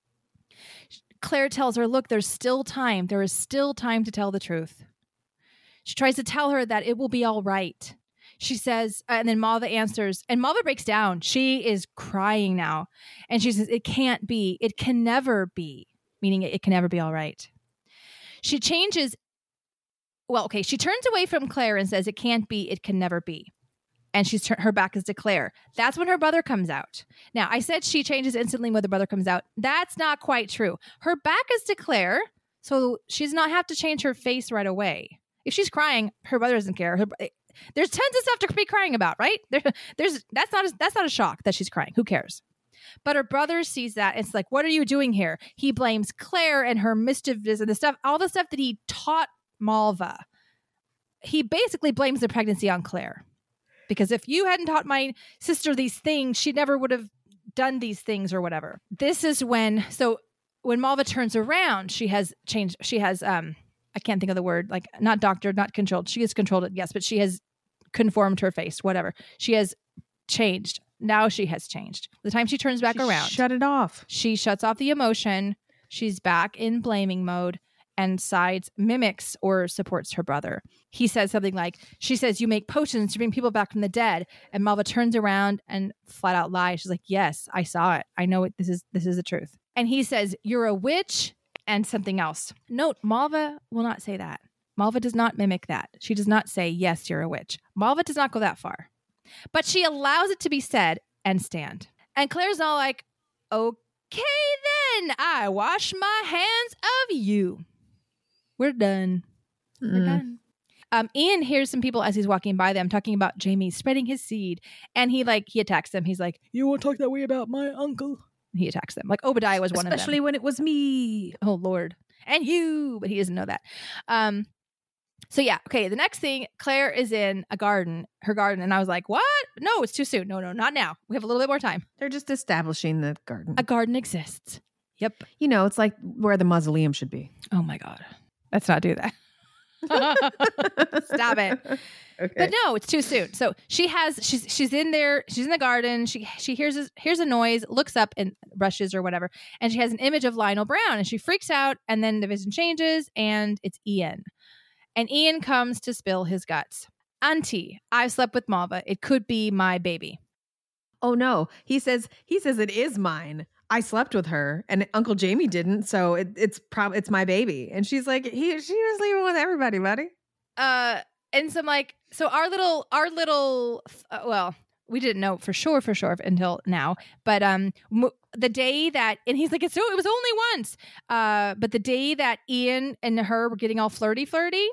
Speaker 1: Claire tells her, look, there's still time. There is still time to tell the truth. She tries to tell her that it will be all right. She says, and then Malva answers, and Malva breaks down. She is crying now. And she says, it can't be. It can never be. Meaning it can never be all right. She changes. Well, okay. She turns away from Claire and says, it can't be. It can never be. And her back is to Claire. That's when her brother comes out. Now, I said she changes instantly when the brother comes out. That's not quite true. Her back is to Claire, so she does not have to change her face right away. If she's crying, her brother doesn't care. There's tons of stuff to be crying about, right? That's not a shock that she's crying. Who cares? But her brother sees that. It's like, what are you doing here? He blames Claire and her mischievous and all the stuff that he taught Malva. He basically blames the pregnancy on Claire. Because if you hadn't taught my sister these things, she never would have done these things or whatever. This is when Malva turns around, she has changed. She has, I can't think of the word, like not doctored, not controlled. She has controlled it, yes, but she has conformed her face, whatever. She has changed. Now she has changed. The time she turns back around.
Speaker 3: Shut it off.
Speaker 1: She shuts off the emotion. She's back in blaming mode and mimics or supports her brother. He says something like, she says, you make potions to bring people back from the dead. And Malva turns around and flat out lies. She's like, yes, I saw it. I know it. This is the truth. And he says, you're a witch and something else. Note, Malva will not say that. Malva does not mimic that. She does not say, yes, you're a witch. Malva does not go that far. But she allows it to be said and stand. And Claire's all like, okay then, I wash my hands of you. We're done. We're done. Ian hears some people as he's walking by them talking about Jamie spreading his seed. And he attacks them. He's like, you won't talk that way about my uncle. And he attacks them. Like Obadiah was one of them.
Speaker 3: Especially when it was me.
Speaker 1: Oh, Lord. And you. But he doesn't know that. So yeah. Okay. The next thing, Claire is in her garden. And I was like, what? No, it's too soon. No, not now. We have a little bit more time.
Speaker 3: They're just establishing the garden.
Speaker 1: A garden exists. Yep.
Speaker 3: It's like where the mausoleum should be.
Speaker 1: Oh my God. Let's not do that. Stop it. Okay. But no, it's too soon. So she's in there. She's in the garden. She hears a noise, looks up and rushes or whatever. And she has an image of Lionel Brown and she freaks out. And then the vision changes and it's Ian. And Ian comes to spill his guts. Auntie, I've slept with Malva. It could be my baby.
Speaker 3: Oh no. He says it is mine. I slept with her and Uncle Jamie didn't, so it's my baby. And she's like, she was leaving with everybody, buddy.
Speaker 1: And so I'm like, so our little, well, we didn't know for sure until now, but the day that, and he's like, it was only once, but the day that Ian and her were getting all flirty,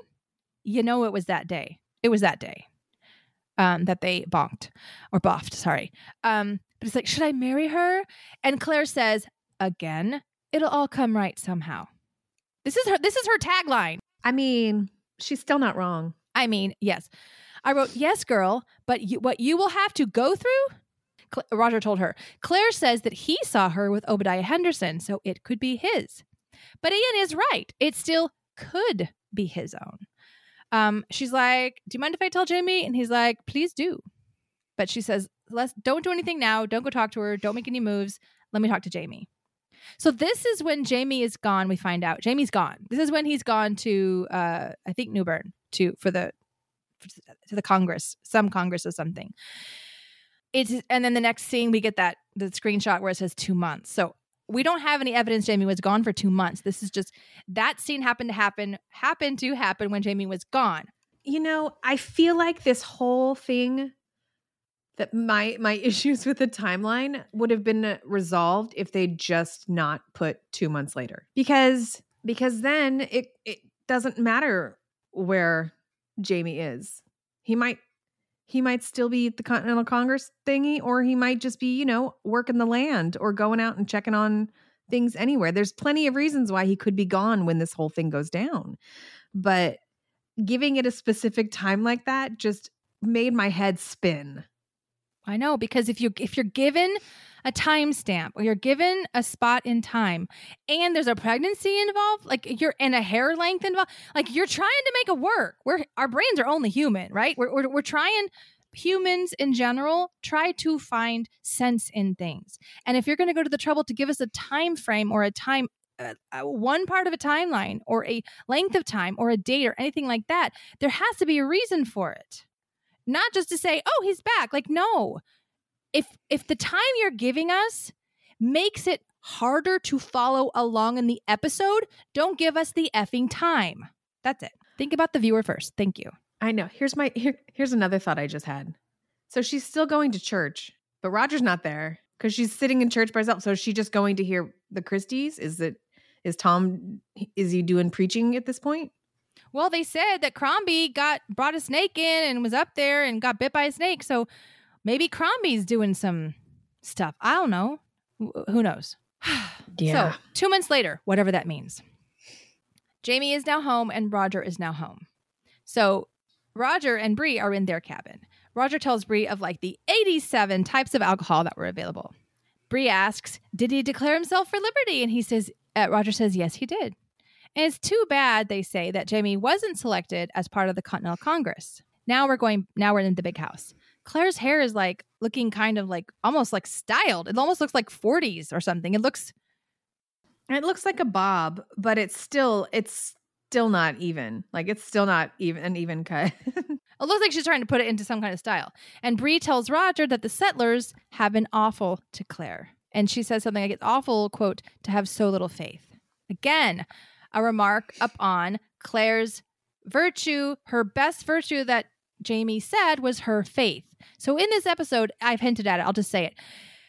Speaker 1: it was that day. It was that day that they boffed, sorry. But it's like, should I marry her? And Claire says, again, it'll all come right somehow. This is her tagline.
Speaker 3: I mean, she's still not wrong.
Speaker 1: I mean, yes. I wrote, yes, girl, but what you will have to go through, Roger told her. Claire says that he saw her with Obadiah Henderson, so it could be his. But Ian is right. It still could be his own. She's like, do you mind if I tell Jamie? And he's like, please do. But she says, don't do anything now. Don't go talk to her. Don't make any moves. Let me talk to Jamie. So this is when Jamie is gone. We find out Jamie's gone. This is when he's gone to, I think New Bern to the Congress, some Congress or something. And then the next scene, we get the screenshot where it says 2 months. So we don't have any evidence Jamie was gone for 2 months. This is just that scene happened to happen when Jamie was gone.
Speaker 3: I feel like this whole thing, that my issues with the timeline would have been resolved if they just not put 2 months later. Because then it doesn't matter where Jamie is. He might he might still be at the Continental Congress thingy, or he might just be, working the land or going out and checking on things anywhere. There's plenty of reasons why he could be gone when this whole thing goes down. But giving it a specific time like that just made my head spin.
Speaker 1: I know, because if you're given a timestamp or you're given a spot in time and there's a pregnancy involved, like you're in a hair length involved, like you're trying to make it work. Our brains are only human, right? We're trying, humans in general try to find sense in things. And if you're going to go to the trouble to give us a time frame or a time, one part of a timeline or a length of time or a date or anything like that, there has to be a reason for it. Not just to say, oh, he's back. Like, no. If the time you're giving us makes it harder to follow along in the episode, don't give us the effing time. That's it. Think about the viewer first. Thank you.
Speaker 3: I know. Here's another thought I just had. So she's still going to church, but Roger's not there because she's sitting in church by herself. So is she just going to hear the Christies? Is Tom doing preaching at this point?
Speaker 1: Well, they said that Crombie brought a snake in and was up there and got bit by a snake. So maybe Crombie's doing some stuff. I don't know. Who knows?
Speaker 3: Yeah.
Speaker 1: So 2 months later, whatever that means, Jamie is now home and Roger is now home. So Roger and Bree are in their cabin. Roger tells Bree of like the 87 types of alcohol that were available. Bree asks, did he declare himself for liberty? And Roger says, yes, he did. And it's too bad, they say, that Jamie wasn't selected as part of the Continental Congress. Now we're in the big house. Claire's hair is like looking kind of like almost like styled. It almost looks like 40s or something. It looks
Speaker 3: like a bob, but it's still not even. Like it's still not even an even cut.
Speaker 1: It looks like she's trying to put it into some kind of style. And Bree tells Roger that the settlers have been awful to Claire. And she says something like, it's awful, quote, to have so little faith. Again, a remark upon Claire's virtue. Her best virtue that Jamie said was her faith. So in this episode, I've hinted at it. I'll just say it.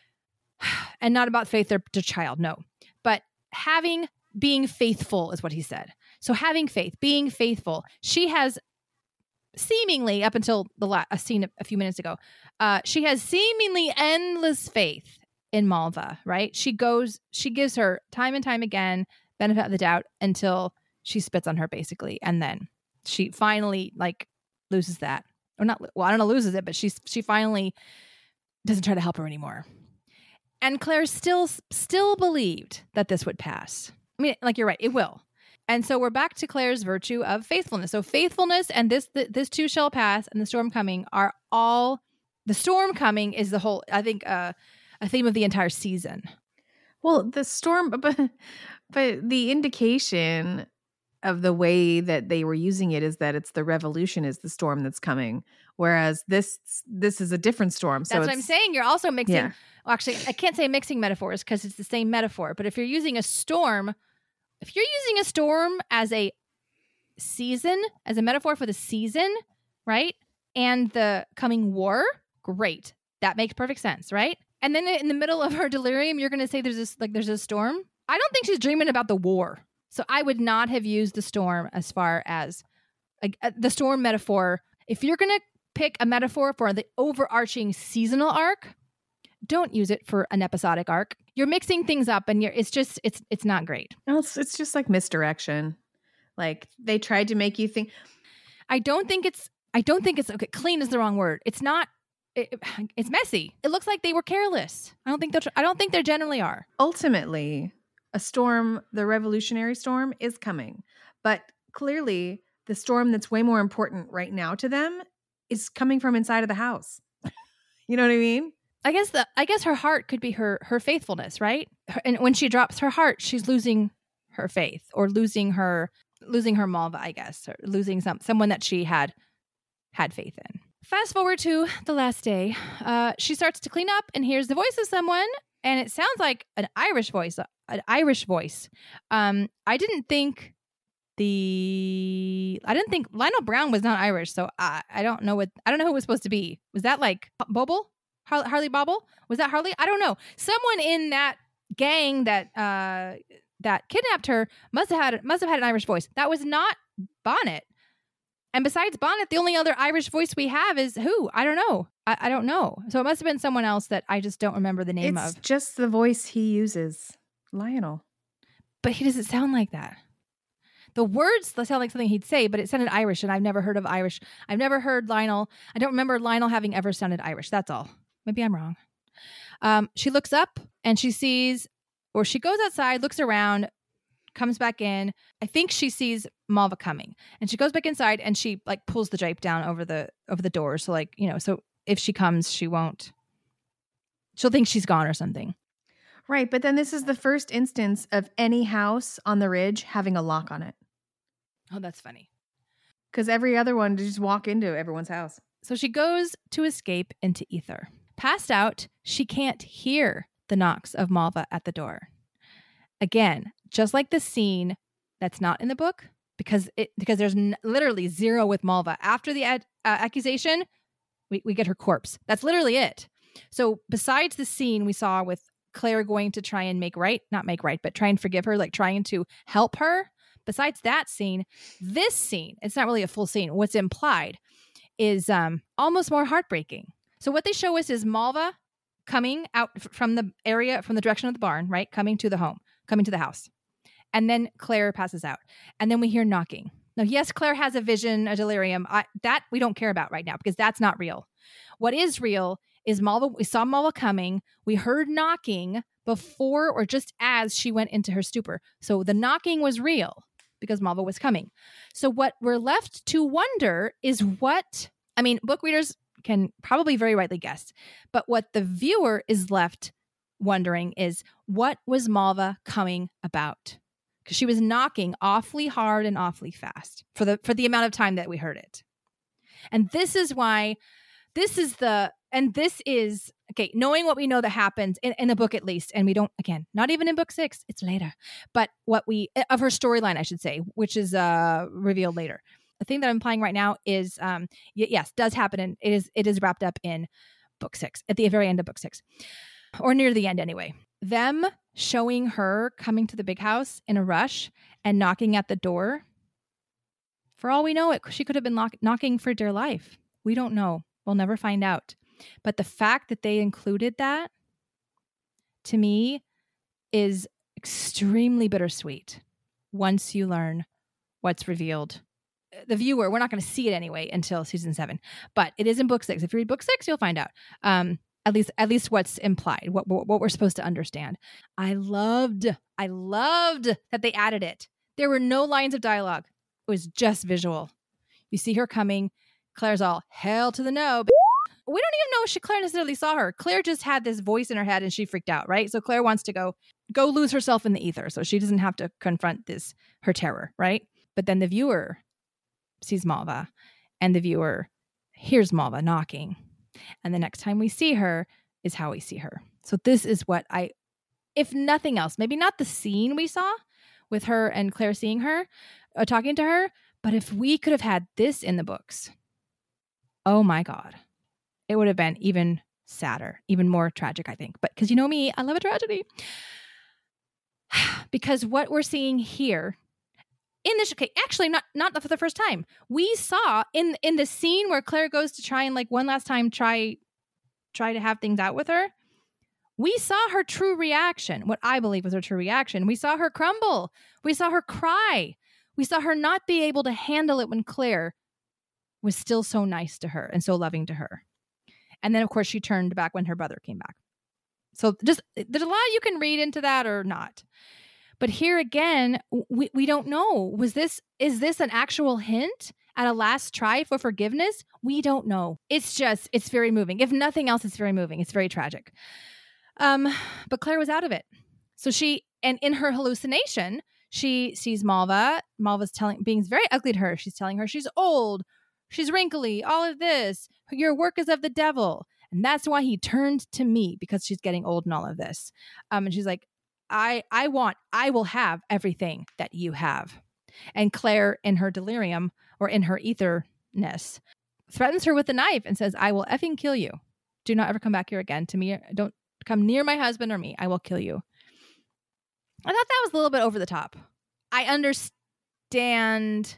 Speaker 1: And not about faith to child, no. But being faithful is what he said. So having faith, being faithful. She has seemingly, up until a scene a few minutes ago, she has seemingly endless faith in Malva, right? She gives her time and time again benefit of the doubt until she spits on her, basically. And then she finally loses that. Or not, well, I don't know, loses it, but she finally doesn't try to help her anymore. And Claire still believed that this would pass. I mean, you're right, it will. And so we're back to Claire's virtue of faithfulness. So faithfulness and this too shall pass and the storm coming are all, the storm coming is the whole, I think, a theme of the entire season.
Speaker 3: Well, the storm, but the indication of the way that they were using it is that it's the revolution is the storm that's coming, whereas this is a different storm. So
Speaker 1: that's what I'm saying. You're also mixing.
Speaker 3: Yeah.
Speaker 1: Well, actually, I can't say mixing metaphors because it's the same metaphor. But if you're using a storm, as a season, as a metaphor for the season, right, and the coming war, great. That makes perfect sense, right? And then in the middle of her delirium, you're going to say there's a storm. I don't think she's dreaming about the war. So I would not have used the storm as far as the storm metaphor. If you're going to pick a metaphor for the overarching seasonal arc, don't use it for an episodic arc. You're mixing things up and it's not great.
Speaker 3: It's just like misdirection. Like they tried to make you think.
Speaker 1: I don't think it's okay. Clean is the wrong word. It's not. It's messy. It looks like they were careless. I don't think they generally are.
Speaker 3: Ultimately, a storm, the revolutionary storm, is coming. But clearly, the storm that's way more important right now to them is coming from inside of the house. You know what I mean?
Speaker 1: I guess her heart could be her faithfulness, right? And when she drops her heart, she's losing her faith or losing her Malva, I guess, or losing someone that she had faith in. Fast forward to the last day. She starts to clean up and hears the voice of someone, and it sounds like an Irish voice. I didn't think Lionel Brown was not Irish, so I don't know who it was supposed to be. Was that like Bobble? Harley Bobble? Was that Harley? I don't know. Someone in that gang that kidnapped her must have had an Irish voice. That was not Bonnet. And besides Bonnet, the only other Irish voice we have is who? I don't know. I don't know. So it must have been someone else that I just don't remember the name of.
Speaker 3: It's just the voice he uses. Lionel.
Speaker 1: But he doesn't sound like that. The words sound like something he'd say, but it sounded Irish, and I've never heard of Irish. I've never heard Lionel. I don't remember Lionel having ever sounded Irish. That's all. Maybe I'm wrong. She looks up and she sees, or she goes outside, looks around, comes back in. I think she sees Malva coming, and she goes back inside and she like pulls the drape down over the door. So like, so if she comes, she'll think she's gone or something.
Speaker 3: Right. But then this is the first instance of any house on the ridge having a lock on it.
Speaker 1: Oh, that's funny.
Speaker 3: Because every other one to just walk into everyone's house.
Speaker 1: So she goes to escape into ether. Passed out, she can't hear the knocks of Malva at the door. Again, just like the scene that's not in the book, because there's literally zero with Malva. After the accusation, we get her corpse. That's literally it. So besides the scene we saw with Claire going to try and but try and forgive her, like trying to help her. Besides that scene, this scene, it's not really a full scene. What's implied is almost more heartbreaking. So what they show us is Malva coming out from the direction of the barn, right? Coming to the house. And then Claire passes out. And then we hear knocking. Now, yes, Claire has a vision, a delirium. That we don't care about right now because that's not real. What is real is Malva. We saw Malva coming. We heard knocking before or just as she went into her stupor. So the knocking was real because Malva was coming. So what we're left to wonder is book readers can probably very rightly guess, but what the viewer is left wondering is what was Malva coming about? Because she was knocking awfully hard and awfully fast for the amount of time that we heard it. And this is why knowing what we know that happens in the book at least, and we don't, again, not even in book 6, it's later, but of her storyline, I should say, which is revealed later. The thing that I'm implying right now is, yes, does happen, and it is wrapped up in book 6, at the very end of book 6, or near the end anyway. Them showing her coming to the big house in a rush and knocking at the door. For all we know, she could have been knocking for dear life. We don't know. We'll never find out. But the fact that they included that, to me, is extremely bittersweet once you learn what's revealed. The viewer, we're not going to see it anyway until season 7, but it is in book 6. If you read book 6, you'll find out. At least what's implied, what we're supposed to understand. I loved that they added it. There were no lines of dialogue. It was just visual. You see her coming. Claire's all, hell to the no. We don't even know if Claire necessarily saw her. Claire just had this voice in her head and she freaked out, right? So Claire wants to go lose herself in the ether so she doesn't have to confront her terror, right? But then the viewer sees Malva and the viewer hears Malva knocking. And the next time we see her is how we see her. So this is what if nothing else, maybe not the scene we saw with her and Claire seeing her, talking to her, but if we could have had this in the books, oh my God, it would have been even sadder, even more tragic, I think. But because you know me, I love a tragedy. Because what we're seeing here in this, okay, actually not for the first time. We saw in the scene where Claire goes to try and like one last time try to have things out with her. We saw her true reaction, what I believe was her true reaction. We saw her crumble. We saw her cry. We saw her not be able to handle it when Claire was still so nice to her and so loving to her. And then, of course, she turned back when her brother came back. So there's a lot you can read into that or not. But here again, we don't know. Is this an actual hint at a last try for forgiveness? We don't know. It's very moving. If nothing else, it's very moving. It's very tragic. But Claire was out of it. So and in her hallucination, she sees Malva. Malva's being very ugly to her. She's telling her she's old, she's wrinkly, all of this. Your work is of the devil. And that's why he turned to me, because she's getting old and all of this. And she's like, I will have everything that you have. And Claire, in her delirium or in her etherness, threatens her with a knife and says, I will effing kill you. Do not ever come back here again to me. Don't come near my husband or me. I will kill you. I thought that was a little bit over the top. I understand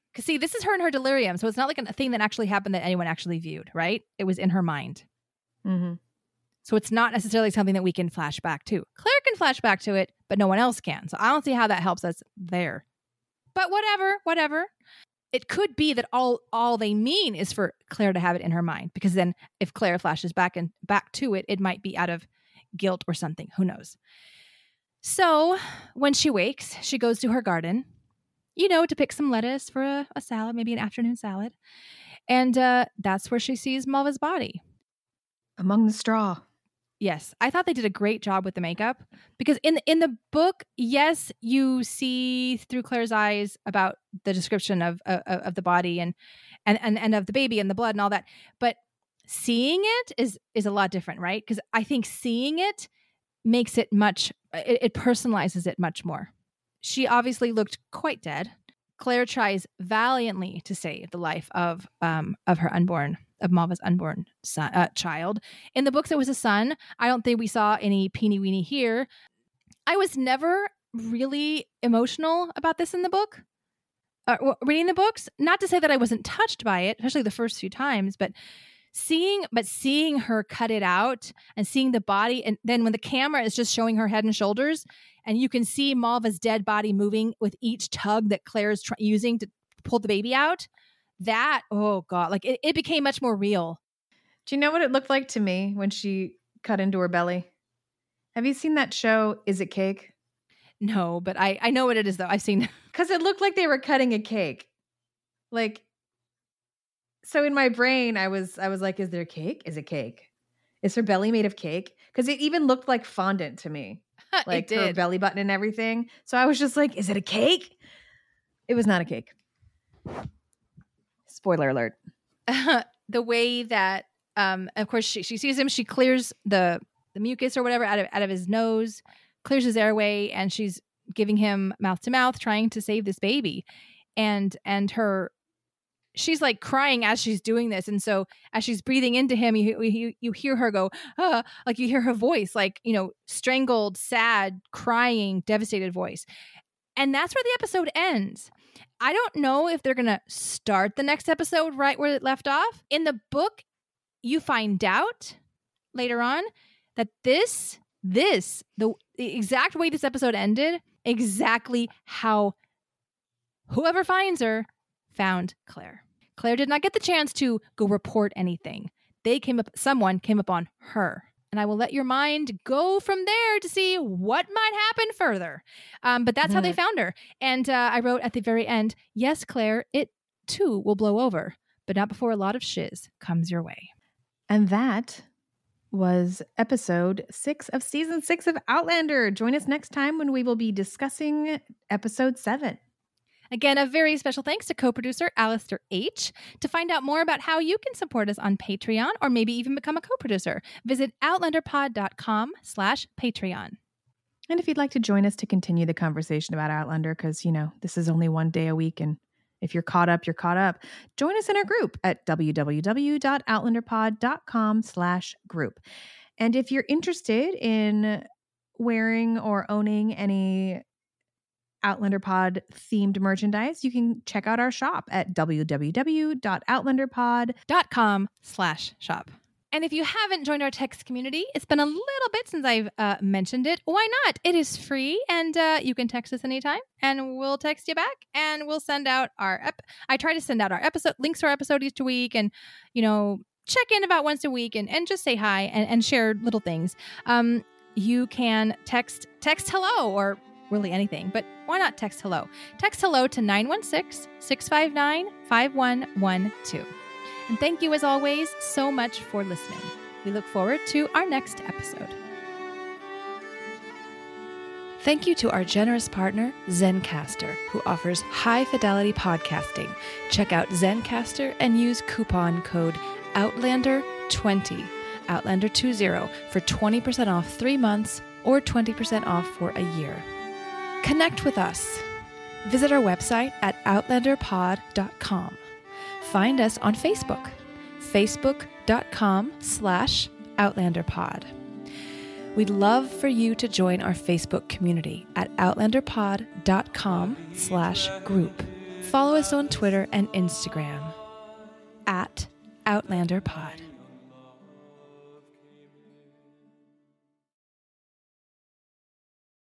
Speaker 1: Because see, this is her in her delirium. So it's not like a thing that actually happened that anyone actually viewed, right? It was in her mind.
Speaker 3: Mm-hmm.
Speaker 1: So it's not necessarily something that we can flash back to. Claire can flash back to it, but no one else can. So I don't see how that helps us there. But whatever. It could be that all they mean is for Claire to have it in her mind. Because then if Claire flashes back to it, it might be out of guilt or something. Who knows? So when she wakes, she goes to her garden, to pick some lettuce for a salad, maybe an afternoon salad. And that's where she sees Malva's body.
Speaker 3: Among the straw.
Speaker 1: Yes. I thought they did a great job with the makeup because in the book, yes, you see through Claire's eyes about the description of the body and of the baby and the blood and all that. But seeing it is a lot different, right? Because I think seeing it makes it it personalizes it much more. She obviously looked quite dead. Claire tries valiantly to save the life of Malva's unborn son, child. In the books, it was a son. I don't think we saw any peeny weeny here. I was never really emotional about this in the book. Reading the books, not to say that I wasn't touched by it, especially the first few times, but seeing her cut it out and seeing the body, and then when the camera is just showing her head and shoulders, and you can see Malva's dead body moving with each tug that Claire's using to pull the baby out. That, oh God, like it became much more real.
Speaker 3: Do you know what it looked like to me when she cut into her belly? Have you seen that show, Is It Cake?
Speaker 1: No, but I know what it is though. I've seen.
Speaker 3: Because it looked like they were cutting a cake. Like, so in my brain, I was like, is there cake? Is it cake? Is her belly made of cake? Because it even looked like fondant to me. Like her belly button and everything. So I was just like, is it a cake? It was not a cake. Spoiler alert.
Speaker 1: The way that, of course, she sees him. She clears the mucus or whatever out of his nose, clears his airway, and she's giving him mouth to mouth, trying to save this baby. And she's like crying as she's doing this. And so as she's breathing into him, you hear her go, like you hear her voice, like, strangled, sad, crying, devastated voice. And that's where the episode ends. I don't know if they're going to start the next episode right where it left off. In the book, you find out later on that the exact way this episode ended, exactly how whoever finds her found Claire. Claire did not get the chance to go report anything. Someone came upon her. And I will let your mind go from there to see what might happen further. But that's how they found her. And I wrote at the very end, yes, Claire, it too will blow over, but not before a lot of shiz comes your way.
Speaker 3: And that was episode 6 of season 6 of Outlander. Join us next time when we will be discussing episode 7.
Speaker 1: Again, a very special thanks to co-producer Alistair H. To find out more about how you can support us on Patreon or maybe even become a co-producer, visit outlanderpod.com/Patreon.
Speaker 3: And if you'd like to join us to continue the conversation about Outlander, because, this is only one day a week, and if you're caught up, you're caught up. Join us in our group at www.outlanderpod.com/group. And if you're interested in wearing or owning any Outlander Pod themed merchandise, you can check out our shop at
Speaker 1: www.outlanderpod.com/shop. And if you haven't joined our text community, it's been a little bit since I've mentioned it. Why not? It is free, and you can text us anytime, and we'll text you back, and we'll send out I try to send out our episode links to our episode each week, and check in about once a week, and just say hi and share little things. You can text hello or really anything, but why not text hello? Text hello to 916-659-5112. And thank you as always so much for listening. We look forward to our next episode. Thank you to our generous partner, Zencastr, who offers high-fidelity podcasting. Check out Zencastr and use coupon code OUTLANDER20, Outlander20, for 20% off 3 months or 20% off for a year. Connect with us. Visit our website at outlanderpod.com. Find us on Facebook, facebook.com/outlanderpod. We'd love for you to join our Facebook community at outlanderpod.com/group. Follow us on Twitter and Instagram at OutlanderPod.